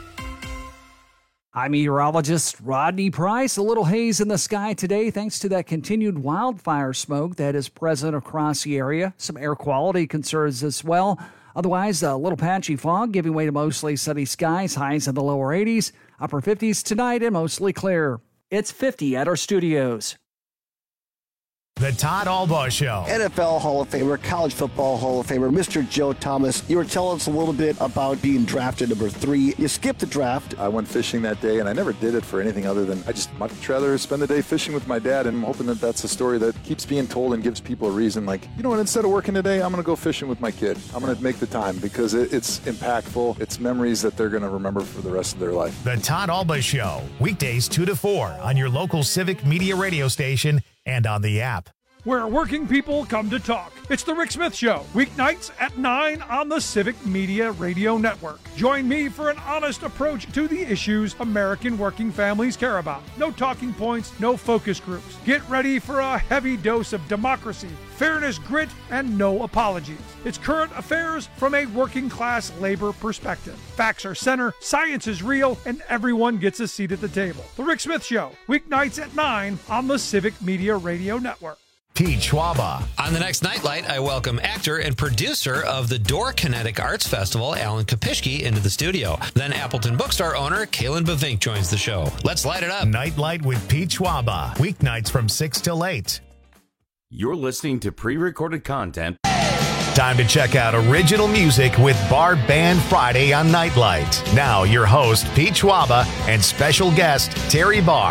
I'm meteorologist Rodney Price. A little haze in the sky today thanks to that continued wildfire smoke that is present across the area. Some air quality concerns as well. Otherwise, a little patchy fog giving way to mostly sunny skies, highs in the lower eighties, upper fifties tonight, and mostly clear. It's fifty at our studios. The Todd Albaugh Show. N F L Hall of Famer, College Football Hall of Famer, Mister Joe Thomas. You were telling us a little bit about being drafted number three. You skipped the draft. I went fishing that day, and I never did it for anything other than I just much rather spend the day fishing with my dad, and I'm hoping that that's a story that keeps being told and gives people a reason. Like, you know what, instead of working today, I'm going to go fishing with my kid. I'm going to make the time because it, it's impactful. It's memories that they're going to remember for the rest of their life. The Todd Albaugh Show, weekdays two to four on your local Civic Media radio station and on the app. where working people come to talk. It's The Rick Smith Show, weeknights at nine on the Civic Media Radio Network. Join me for an honest approach to the issues American working families care about. No talking points, no focus groups. Get ready for a heavy dose of democracy, fairness, grit, and no apologies. It's current affairs from a working class labor perspective. Facts are center, science is real, and everyone gets a seat at the table. The Rick Smith Show, weeknights at nine on the Civic Media Radio Network. Pete Schwaba. On the next Nightlight, I welcome actor and producer of the Door Kinetic Arts Festival, Alan Kopishki, into the studio. Then Appleton Bookstore owner, Kalen Bavink, joins the show. Let's light it up. Nightlight with Pete Schwaba. Weeknights from six till eight. You're listening to pre-recorded content. Time to check out original music with Bar Band Friday on Nightlight. Now, your host, Pete Schwaba, and special guest, Terry Barr.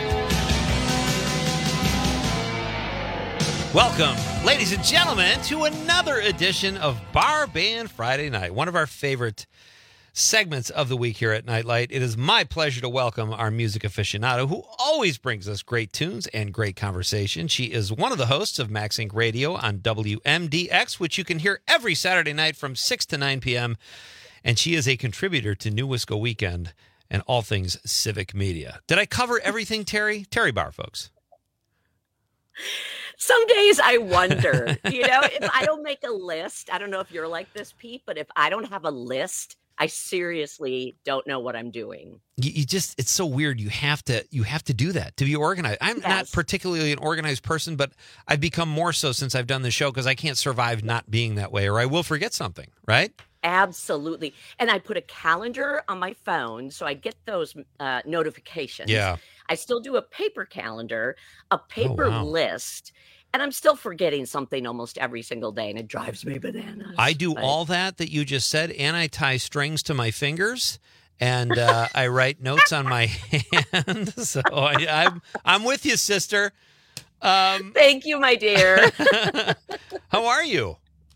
Welcome, ladies and gentlemen, to another edition of Bar Band Friday Night, one of our favorite segments of the week here at Nightlight. It is my pleasure to welcome our music aficionado who always brings us great tunes and great conversation. She is one of the hosts of Max Inc Radio on W M D X, which you can hear every Saturday night from six to nine p.m., and she is a contributor to New Wisco Weekend and all things civic media. Did I cover everything, Terry? Terry Barr, folks. Some days I wonder, you know, if I don't make a list, I don't know if you're like this, Pete, but if I don't have a list, I seriously don't know what I'm doing. You, you just, it's so weird. You have to, you have to do that to be organized. I'm Yes. not particularly an organized person, but I've become more so since I've done the show because I can't survive not being that way, or I will forget something, right? Absolutely. And I put a calendar on my phone so I get those uh, notifications. Yeah. I still do a paper calendar, a paper wow. list, and I'm still forgetting something almost every single day, and it drives me bananas. I do But- all that that you just said, and I tie strings to my fingers, and uh, I write notes on my hand. So I, I'm I'm with you, sister. Um, Thank you, my dear. how are you?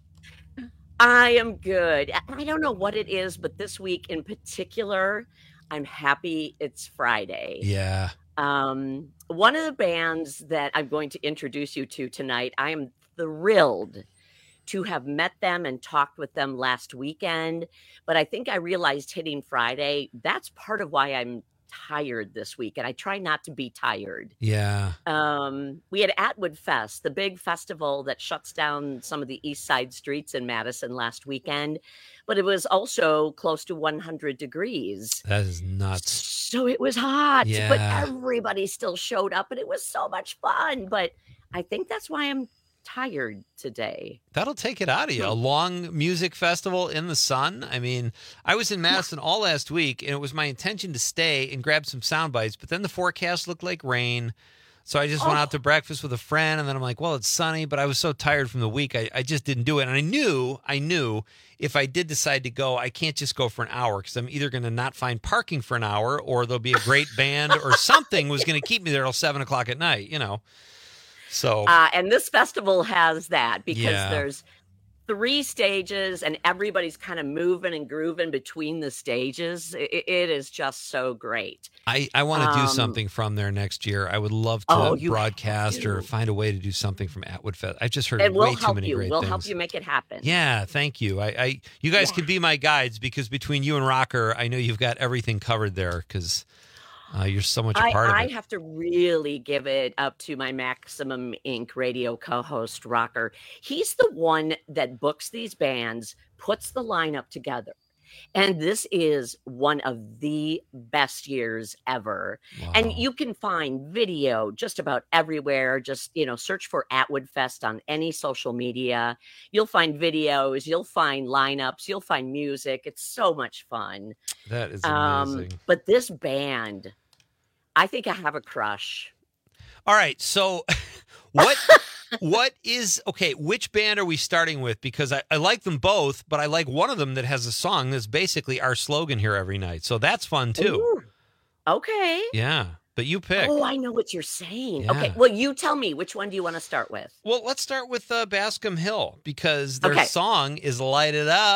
I am good. I- I don't know what it is, but this week in particular, I'm happy it's Friday. Yeah. Um, one of the bands that I'm going to introduce you to tonight, I am thrilled to have met them and talked with them last weekend. But I think I realized hitting Friday, that's part of why I'm tired this week. And I try not to be tired. Yeah. Um, we had Atwood Fest, the big festival that shuts down some of the east side streets in Madison last weekend, but it was also close to one hundred degrees. That is nuts. So it was hot, Yeah. but everybody still showed up and it was so much fun. But I think that's why I'm tired today. That'll take it out of you. A long music festival in the sun. I mean, I was in Madison all last week, and it was my intention to stay and grab some sound bites, but then the forecast looked like rain. So I just went out to breakfast with a friend, and then I'm like, well, it's sunny, but I was so tired from the week, I, I just didn't do it. And I knew, I knew if I did decide to go, I can't just go for an hour because I'm either going to not find parking for an hour or there'll be a great band or something was going to keep me there till seven o'clock at night, you know. So, Uh, and this festival has that because Yeah. there's three stages and everybody's kind of moving and grooving between the stages. It, it is just so great. I, I want to do Um, something from there next year. I would love to Oh, you have broadcast or to. find a way to do something from Atwood Fest. I've just heard And way we'll too help many you. great We'll things. help you make it happen. Yeah, thank you. I, I you guys Yeah. can be my guides because between you and Rocker, I know you've got everything covered there because uh, you're so much a I, part I of it. have to really give it up to my Maximum Incorporated radio co-host Rocker. He's the one that books these bands, puts the lineup together. And this is one of the best years ever. And you can find video just about everywhere. Just, you know, search for Atwood Fest on any social media. You'll find videos, you'll find lineups, you'll find music. It's so much fun. That is Um, amazing. but this band, I think I have a crush. All right, so what what is okay, which band are we starting with? Because I, I like them both, but I like one of them that has a song that's basically our slogan here every night. So that's fun too. Ooh, okay. Yeah. But you pick. Oh, I know what you're saying. Yeah. Okay. Well, you tell me, which one do you want to start with? Well, let's start with uh, Bascom Hill because their Okay. song is Light It Up.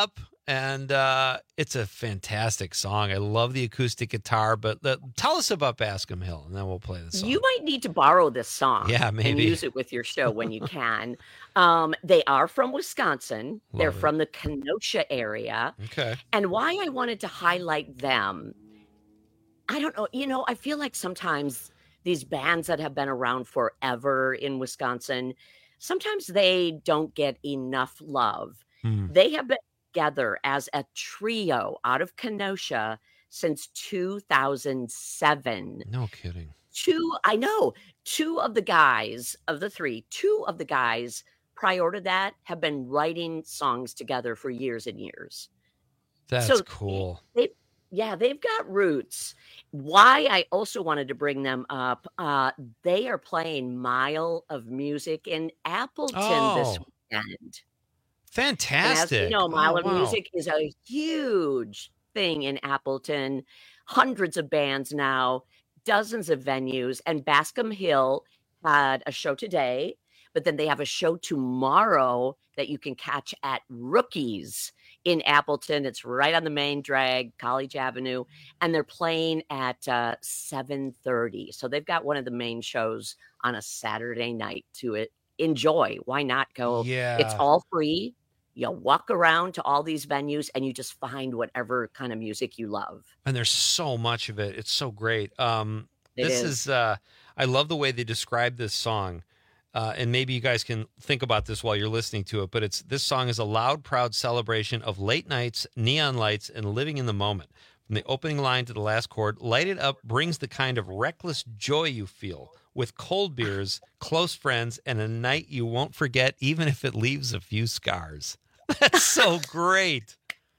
and uh, it's a fantastic song. I love the acoustic guitar, but the, tell us about Bascom Hill, and then we'll play the song. You might need to borrow this song Yeah, and maybe. use it with your show when you can. Um, they are from Wisconsin. Love They're it. from the Kenosha area. Okay. And why I wanted to highlight them, I don't know. You know, I feel like sometimes these bands that have been around forever in Wisconsin, sometimes they don't get enough love. Hmm. They have been together as a trio out of Kenosha since two thousand seven. No kidding. Two, I know, two of the guys of the three, two of the guys prior to that have been writing songs together for years and years. That's So cool. They, yeah, they've got roots. Why I also wanted to bring them up, uh, they are playing Mile of Music in Appleton this Oh. weekend. Fantastic. And as you know, Mile Oh, of wow. Music is a huge thing in Appleton. Hundreds of bands now, dozens of venues, and Bascom Hill had a show today, but then they have a show tomorrow that you can catch at Rookies in Appleton. It's right on the main drag, College Avenue, and they're playing at uh, seven thirty. So they've got one of the main shows on a Saturday night to it. Enjoy. Why not go? It's Yeah. all free. You walk around to all these venues and you just find whatever kind of music you love. And there's so much of it. It's so great. Um, It this is. is, uh, I love the way they describe this song. Uh, and maybe you guys can think about this while you're listening to it, but it's this song is a loud, proud celebration of late nights, neon lights, and living in the moment. From the opening line to the last chord, Light It Up brings the kind of reckless joy you feel with cold beers, close friends, and a night you won't forget, even if it leaves a few scars. That's so great.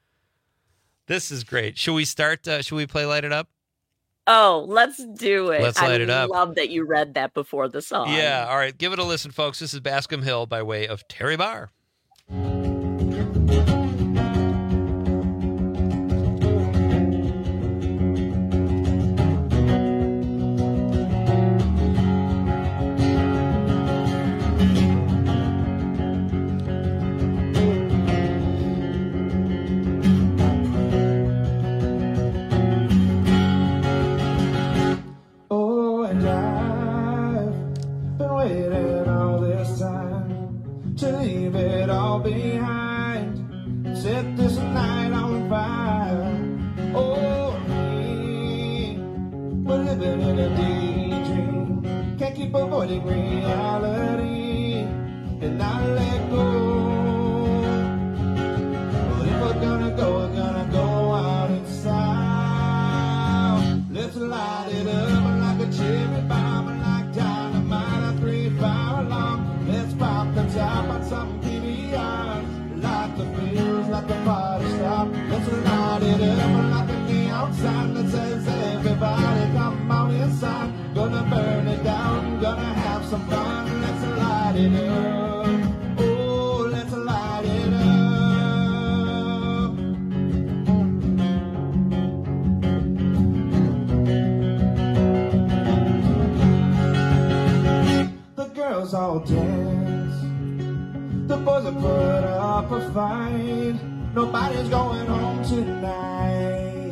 This is great. Should we start? Uh, should we play Light It Up? Oh, let's do it. Let's light it I up. love that you read that before the song. Yeah. All right. Give it a listen, folks. This is Bascom Hill by way of Terry Barr. Oh, and I've been waiting all this time to leave it all behind. Set this night on fire. Oh, me, we're living in a daydream. Can't keep avoiding reality, and I let go. But if we're gonna go, we're gonna go out in style. Let's light it up like a cherry bomb, like dynamite, a three fire alarm. Let's pop the top on some P B R. Light the fuse, let the party stop. Let's light it up like a neon sign that says everybody come on inside. Gonna burn it down, gonna have some fun. Let's light it up. Oh, let's light it up. The girls all dance, the boys have put up a fight. Nobody's going home tonight.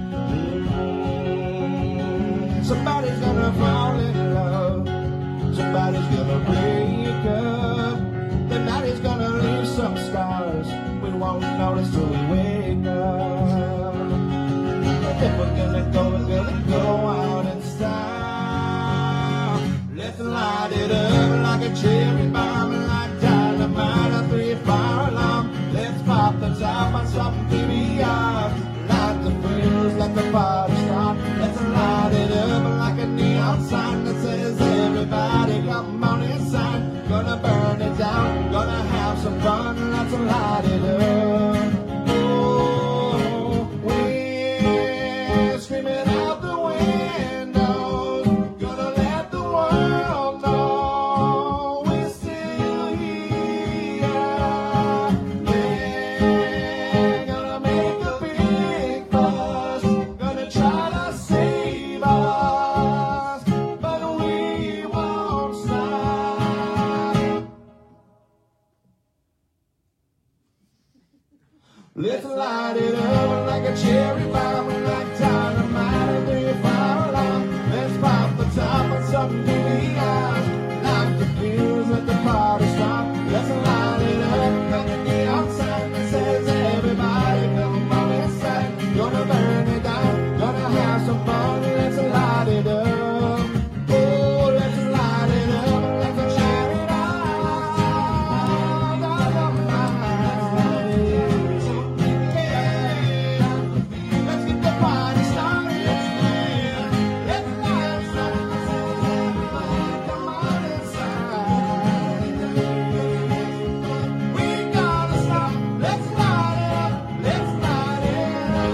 Mm. Somebody's gonna fall in love, somebody's gonna break up. The night is gonna leave some scars we won't notice till we wake up. If we're gonna go, we're gonna go out in style. Let's light it up like a cherry bomb, like dynamite, a three fire alarm. Let's pop the top on some P B R. Light the fuse, let the party start. Let's light it up like a neon sign that says everybody come on inside. Gonna burn it down, gonna have some fun. Let's light it up. Oh, we're screaming out the windows. Gonna let the world know we're still here. Yeah, gonna make a big fuss. Gonna try some fun, let's light it up. Oh, let's light it up, let's light it up. Yeah. Let's get the party started. Let's light it up. Come on inside. We gotta stop. Let's light it up. Let's light it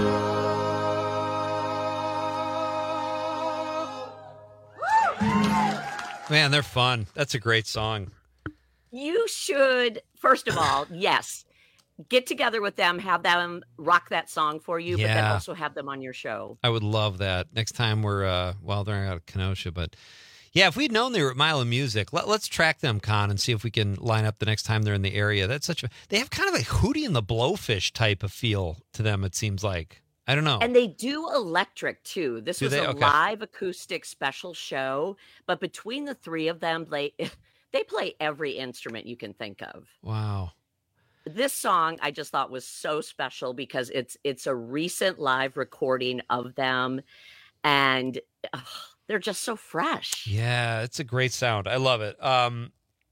up. Man, they're fun. That's a great song. You should, first of all, yes, get together with them, have them rock that song for you, but then Yeah. also have them on your show. I would love that. Next time we're, uh, well, they're out of Kenosha, but yeah, if we'd known they were at Mile of Music, let, let's track them, Con, and see if we can line up the next time they're in the area. That's such a, they have kind of a Hootie and the Blowfish type of feel to them, it seems like. I don't know. And they do electric too. This Do was they? a Okay. live acoustic special show, but between the three of them, they they play every instrument you can think of. Wow. This song I just thought was so special because it's it's a recent live recording of them, and ugh, they're just so fresh. Yeah, it's a great sound. I love it. Um,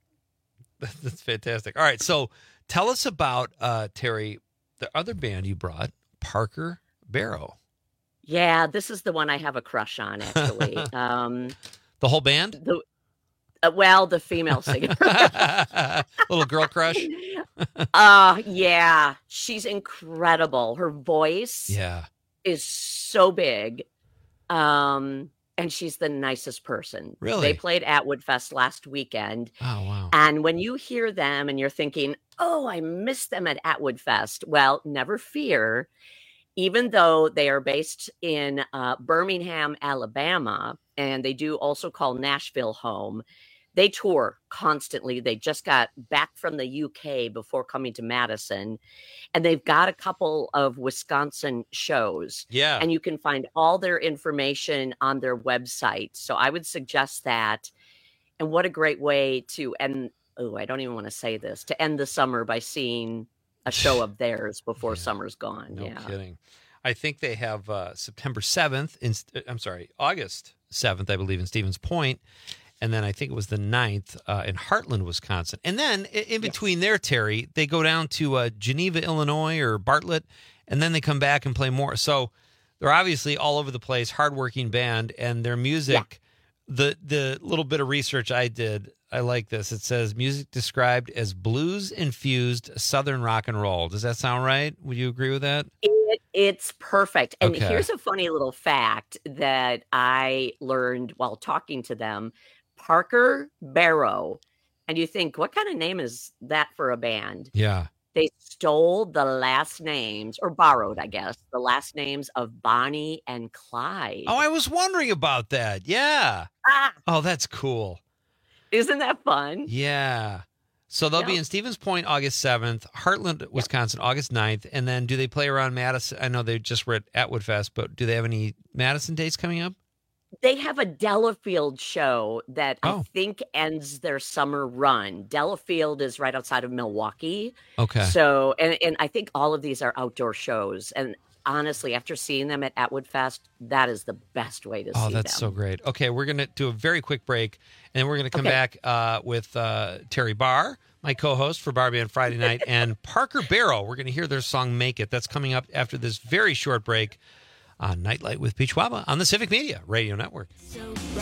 that's fantastic. All right, so tell us about, uh, Terry, the other band you brought, Parker Barrow. Yeah, this is the one I have a crush on, actually. um, The whole band? the uh, well, the female singer. Little girl crush? uh yeah, she's incredible. Her voice Yeah. is so big. Um, and she's the nicest person. Really? They played at Woodfest last weekend. Oh, wow. And when you hear them and you're thinking, oh, I missed them at Atwood Fest. Well, never fear. Even though they are based in uh, Birmingham, Alabama, and they do also call Nashville home, they tour constantly. They just got back from the U K before coming to Madison, and they've got a couple of Wisconsin shows. Yeah. And you can find all their information on their website. So I would suggest that. And what a great way to end. Oh, I don't even want to say this, to end the summer by seeing a show of theirs before summer's gone. No yeah. kidding. I think they have uh, September seventh, in, I'm sorry, August seventh, I believe, in Stevens Point. And then I think it was the ninth uh, in Heartland, Wisconsin. And then in, in between there, Terry, they go down to uh, Geneva, Illinois, or Bartlett, and then they come back and play more. So they're obviously all over the place, hardworking band, and their music, the the little bit of research I did, I like this. It says music described as blues-infused Southern rock and roll. Does that sound right? Would you agree with that? It, it's perfect. And Okay. here's a funny little fact that I learned while talking to them. Parker Barrow. And you think, what kind of name is that for a band? Yeah. They stole the last names, or borrowed, I guess, the last names of Bonnie and Clyde. Oh, I was wondering about that. Yeah. Ah, Oh, that's cool. isn't that fun? Yeah. So they'll be Yep. in Stevens Point August seventh, Heartland, Wisconsin August ninth, and then do they play around Madison? I know they just were at Atwood Fest, but do they have any Madison dates coming up? They have a Delafield show that I Oh. think ends their summer run. Delafield is right outside of Milwaukee. Okay. So, and, and I think all of these are outdoor shows. And honestly, after seeing them at Atwood Fest, that is the best way to Oh, see that's them. so great. Okay, we're going to do a very quick break, and then we're going to come Okay. back uh, with uh, Terry Barr, my co-host for Barbie on Friday night, and Parker Barrow. We're going to hear their song "Make It." That's coming up after this very short break on Nightlight with Peach Waba on the Civic Media Radio Network. Did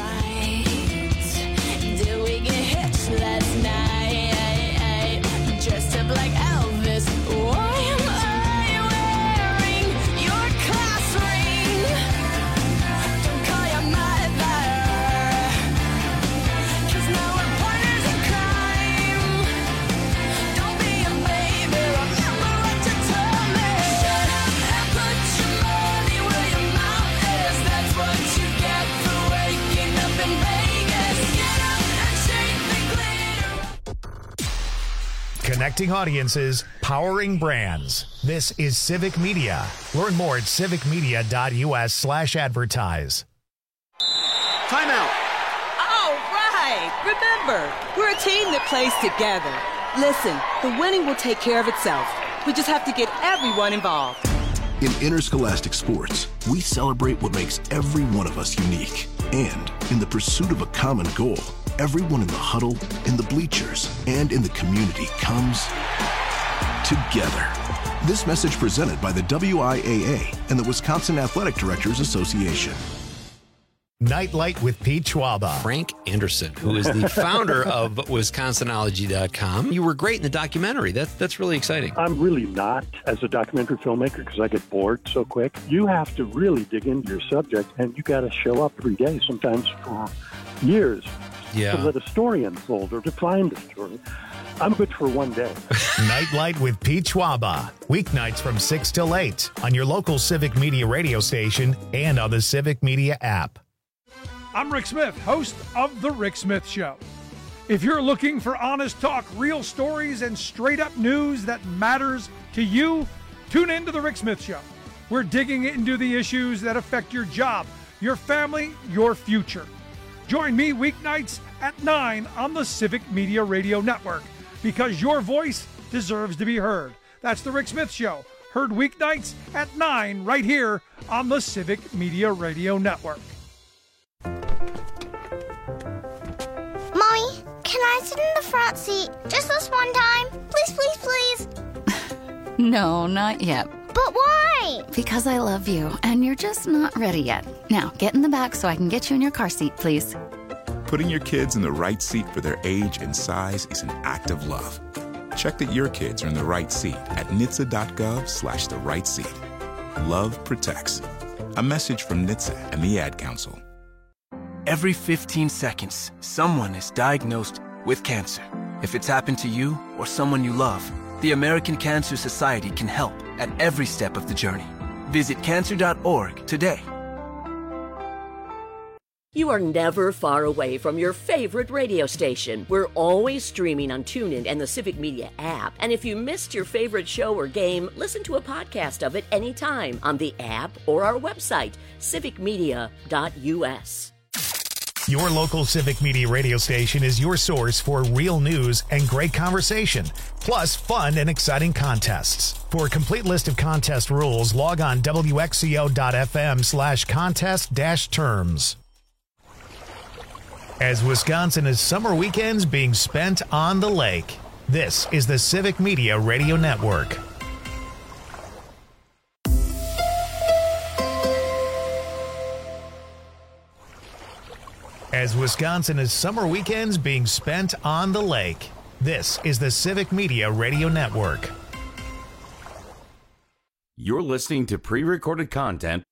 we get hitched last night? Dressed up like Elvis. Why am I wearing your class ring? Don't call your mother, 'cause now we're partners in crime. Don't be a baby, remember what you told me. And put your money where your mouth is. That's what you get for waking up in Vegas. Get up and shake the glitter. Connecting audiences, powering brands. This is Civic Media. Learn more at civicmedia.us slash advertise. Timeout. All right. Remember, we're a team that plays together. Listen, the winning will take care of itself. We just have to get everyone involved. In Interscholastic Sports, we celebrate what makes every one of us unique. And in the pursuit of a common goal, everyone in the huddle, in the bleachers, and in the community comes together. This message presented by the W I A A and the Wisconsin Athletic Directors Association. Nightlight with Pete Schwaba. Frank Anderson, who is the founder of Wisconsinology dot com. You were great in the documentary. That, that's really exciting. I'm really not as a documentary filmmaker because I get bored so quick. You have to really dig into your subject, and you got to show up every day, sometimes for years, yeah. to let a story unfold or to find a story. I'm good for one day. Nightlight with Pete Schwaba. Weeknights from six till eight on your local Civic Media radio station and on the Civic Media app. I'm Rick Smith, host of The Rick Smith Show. If you're looking for honest talk, real stories, and straight-up news that matters to you, tune in to The Rick Smith Show. We're digging into the issues that affect your job, your family, your future. Join me weeknights at nine on the Civic Media Radio Network, because your voice deserves to be heard. That's The Rick Smith Show, heard weeknights at nine right here on the Civic Media Radio Network. Mommy, can I sit in the front seat just this one time? Please, please, please. No, not yet. But why? Because I love you, and you're just not ready yet. Now, get in the back so I can get you in your car seat, please. Putting your kids in the right seat for their age and size is an act of love. Check that your kids are in the right seat at N H T S A dot gov slash the right seat. Love protects. A message from N H T S A and the Ad Council. Every fifteen seconds, someone is diagnosed with cancer. If it's happened to you or someone you love, the American Cancer Society can help at every step of the journey. Visit cancer dot org today. You are never far away from your favorite radio station. We're always streaming on TuneIn and the Civic Media app. And if you missed your favorite show or game, listen to a podcast of it anytime on the app or our website, civic media dot u s. Your local Civic Media radio station is your source for real news and great conversation, plus fun and exciting contests. For a complete list of contest rules, log on W X C O dot F M slash contest dash terms. As Wisconsin is summer weekends being spent on the lake, this is the Civic Media Radio Network. As Wisconsin is summer weekends being spent on the lake, this is the Civic Media Radio Network. You're listening to pre-recorded content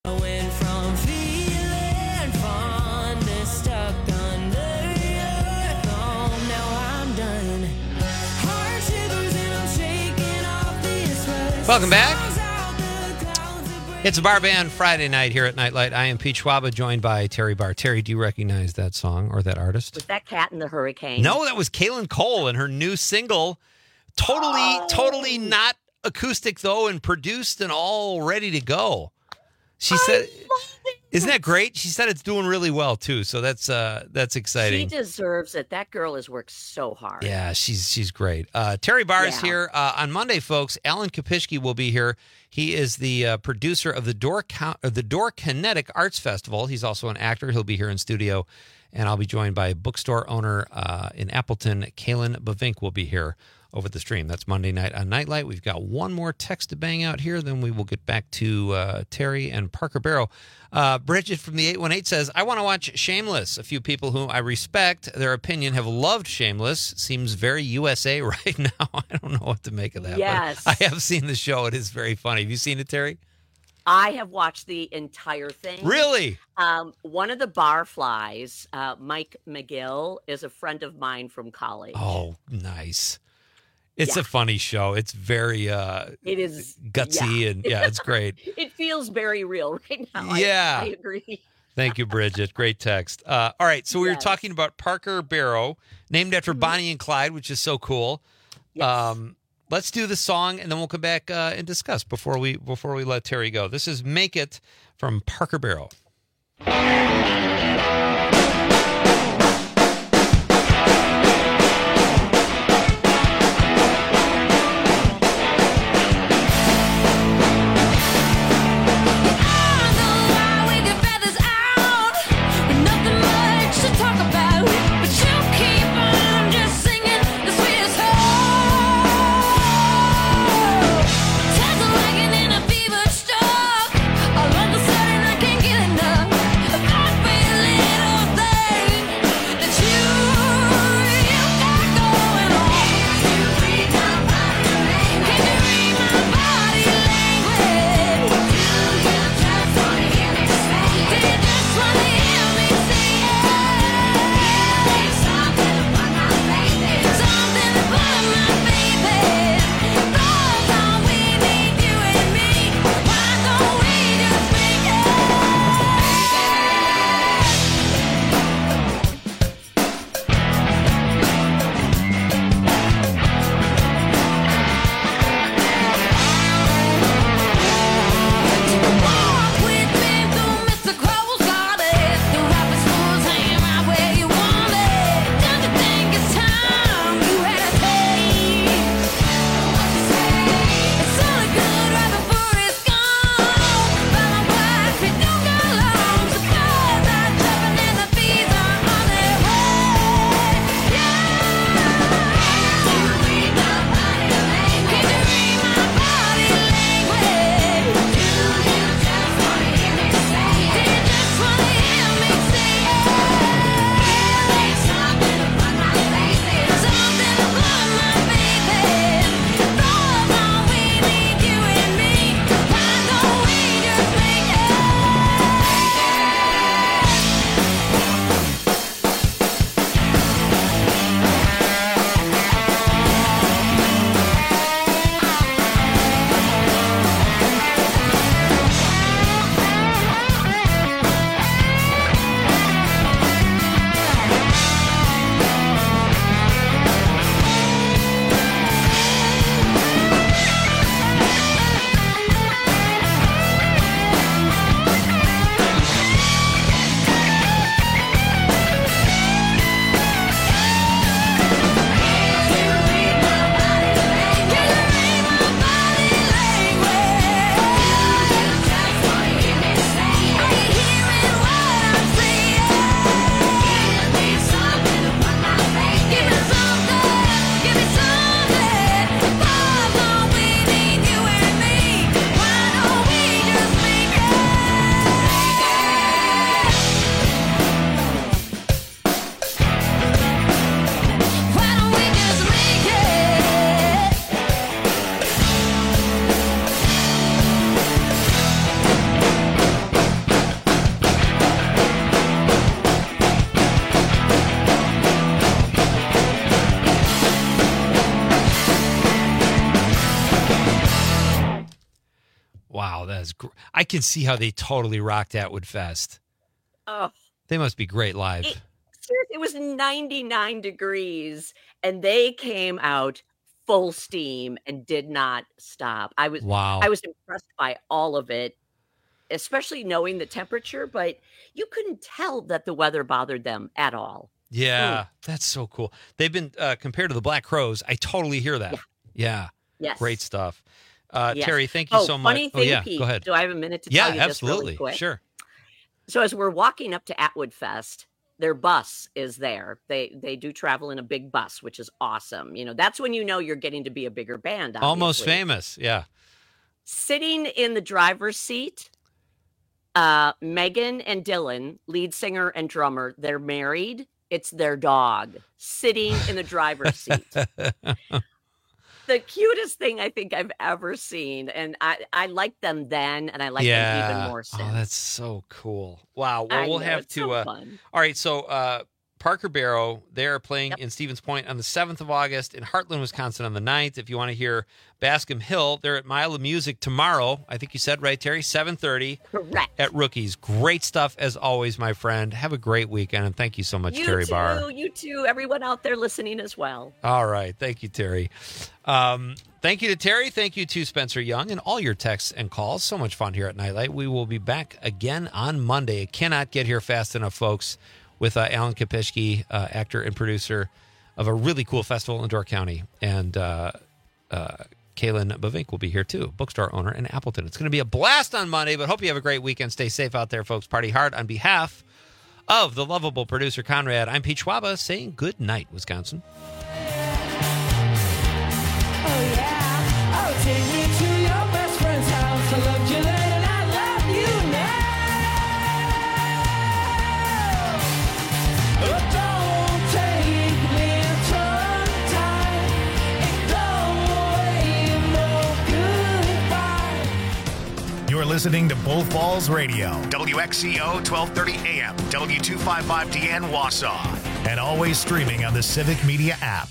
Welcome back. It's a bar band Friday night here at Nightlight. I am Pete Schwaba, joined by Terry Barr. Terry, do you recognize that song or that artist? Was that Cat in the Hurricane? No, that was Kaylin Cole and her new single. Totally, oh. totally not acoustic, though, and produced and all ready to go. She I said, isn't that great? She said it's doing really well, too, so that's uh, that's exciting. She deserves it. That girl has worked so hard. Yeah, she's she's great. Uh, Terry Barr is yeah. here. Uh, on Monday, folks, Alan Kopishke will be here. He is the uh, producer of the Door Count, uh, the Door Kinetic Arts Festival. He's also an actor. He'll be here in studio, and I'll be joined by bookstore owner uh, in Appleton, Kaylin Bavink, will be here over the stream. That's Monday night on Nightlight. We've got one more text to bang out here, then we will get back to uh, Terry and Parker Barrow. Uh, Bridget from the eight one eight says, I want to watch Shameless. A few people whom I respect their opinion have loved Shameless. Seems very U S A right now. I don't know what to make of that. Yes. But I have seen the show. It is very funny. Have you seen it, Terry? I have watched the entire thing. Really? Um, one of the barflies, uh, Mike McGill, is a friend of mine from college. Oh, nice. It's yeah. a funny show. It's very uh, it is gutsy yeah. and yeah, it's great. It feels very real right now. Yeah. I, I agree. Thank you, Bridget. Great text. Uh, all right, so we yes. were talking about Parker Barrow, named after mm-hmm. Bonnie and Clyde, which is so cool. Yes. Um, let's do the song, and then we'll come back uh, and discuss before we before we let Terry go. This is "Make It" from Parker Barrow. gr- I can see how they totally rocked Atwood Fest. Oh, They must be great live. it, seriously, it was ninety-nine degrees, and they came out full steam and did not stop. I was Wow. I was impressed by all of it, especially knowing the temperature, but you couldn't tell that the weather bothered them at all. Yeah, that's so cool. They've been uh, compared to the Black Crowes. I totally hear that. Yeah. Yes. Great stuff. Uh, Yes. Terry, thank you Oh, so much. funny oh, thing, yeah. Pete, Go ahead. do I have a minute to yeah, tell you this absolutely. really quick? Sure. So as we're walking up to Atwood Fest, their bus is there. They they do travel in a big bus, which is awesome. You know, that's when you know you're getting to be a bigger band. Almost obviously. famous. Yeah. Sitting in the driver's seat, uh, Megan and Dylan, lead singer and drummer, they're married. It's their dog sitting in the driver's seat. The cutest thing I think I've ever seen. And I, I liked them then, and I like them even more since. Oh, that's so cool. Wow. Well, I we'll know, have it's to. so uh, fun. All right. So, uh, Parker Barrow, they're playing in Stevens Point on the seventh of August, in Heartland, Wisconsin on the ninth. If you want to hear Bascom Hill, they're at Mile of Music tomorrow. I think you said, right, Terry? seven thirty. Correct. At Rookies. Great stuff as always, my friend. Have a great weekend, and thank you so much, You Terry too, Barr. you too, everyone out there listening as well. All right. Thank you, Terry. Um, thank you to Terry. Thank you to Spencer Young and all your texts and calls. So much fun here at Nightlight. We will be back again on Monday. I cannot get here fast enough, folks, with uh, Alan Kopishki, uh, actor and producer of a really cool festival in Door County. And uh, uh, Kaylin Bavink will be here, too, bookstore owner in Appleton. It's going to be a blast on Monday, but hope you have a great weekend. Stay safe out there, folks. Party hard. On behalf of the lovable producer, Conrad, I'm Pete Schwaba saying good night, Wisconsin. Oh, take me to your best friend's house. I loved you then and I love you now. Oh, don't take me tongue-tied. It don't wave no goodbye. You're listening to Bull Falls Radio, W X C O twelve thirty A M, W two fifty-five D N Wausau, and always streaming on the Civic Media app.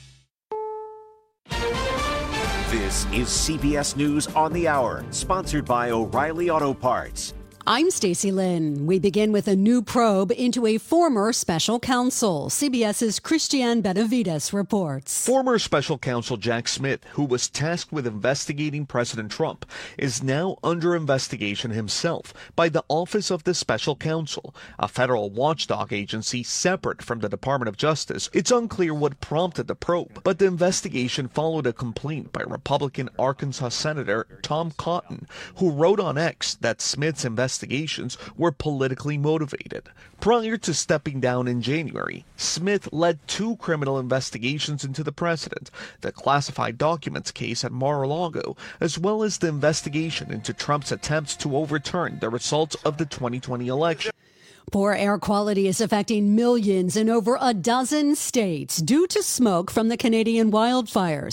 This is C B S News on the Hour, sponsored by O'Reilly Auto Parts. I'm Stacey Lynn. We begin with a new probe into a former special counsel. CBS's Christiane Benavides reports. Former special counsel Jack Smith, who was tasked with investigating President Trump, is now under investigation himself by the Office of the Special Counsel, a federal watchdog agency separate from the Department of Justice. It's unclear what prompted the probe, but the investigation followed a complaint by Republican Arkansas Senator Tom Cotton, who wrote on X that Smith's investigation investigations were politically motivated. Prior to stepping down in January, Smith led two criminal investigations into the president, the classified documents case at Mar-a-Lago, as well as the investigation into Trump's attempts to overturn the results of the twenty twenty election. Poor air quality is affecting millions in over a dozen states due to smoke from the Canadian wildfires.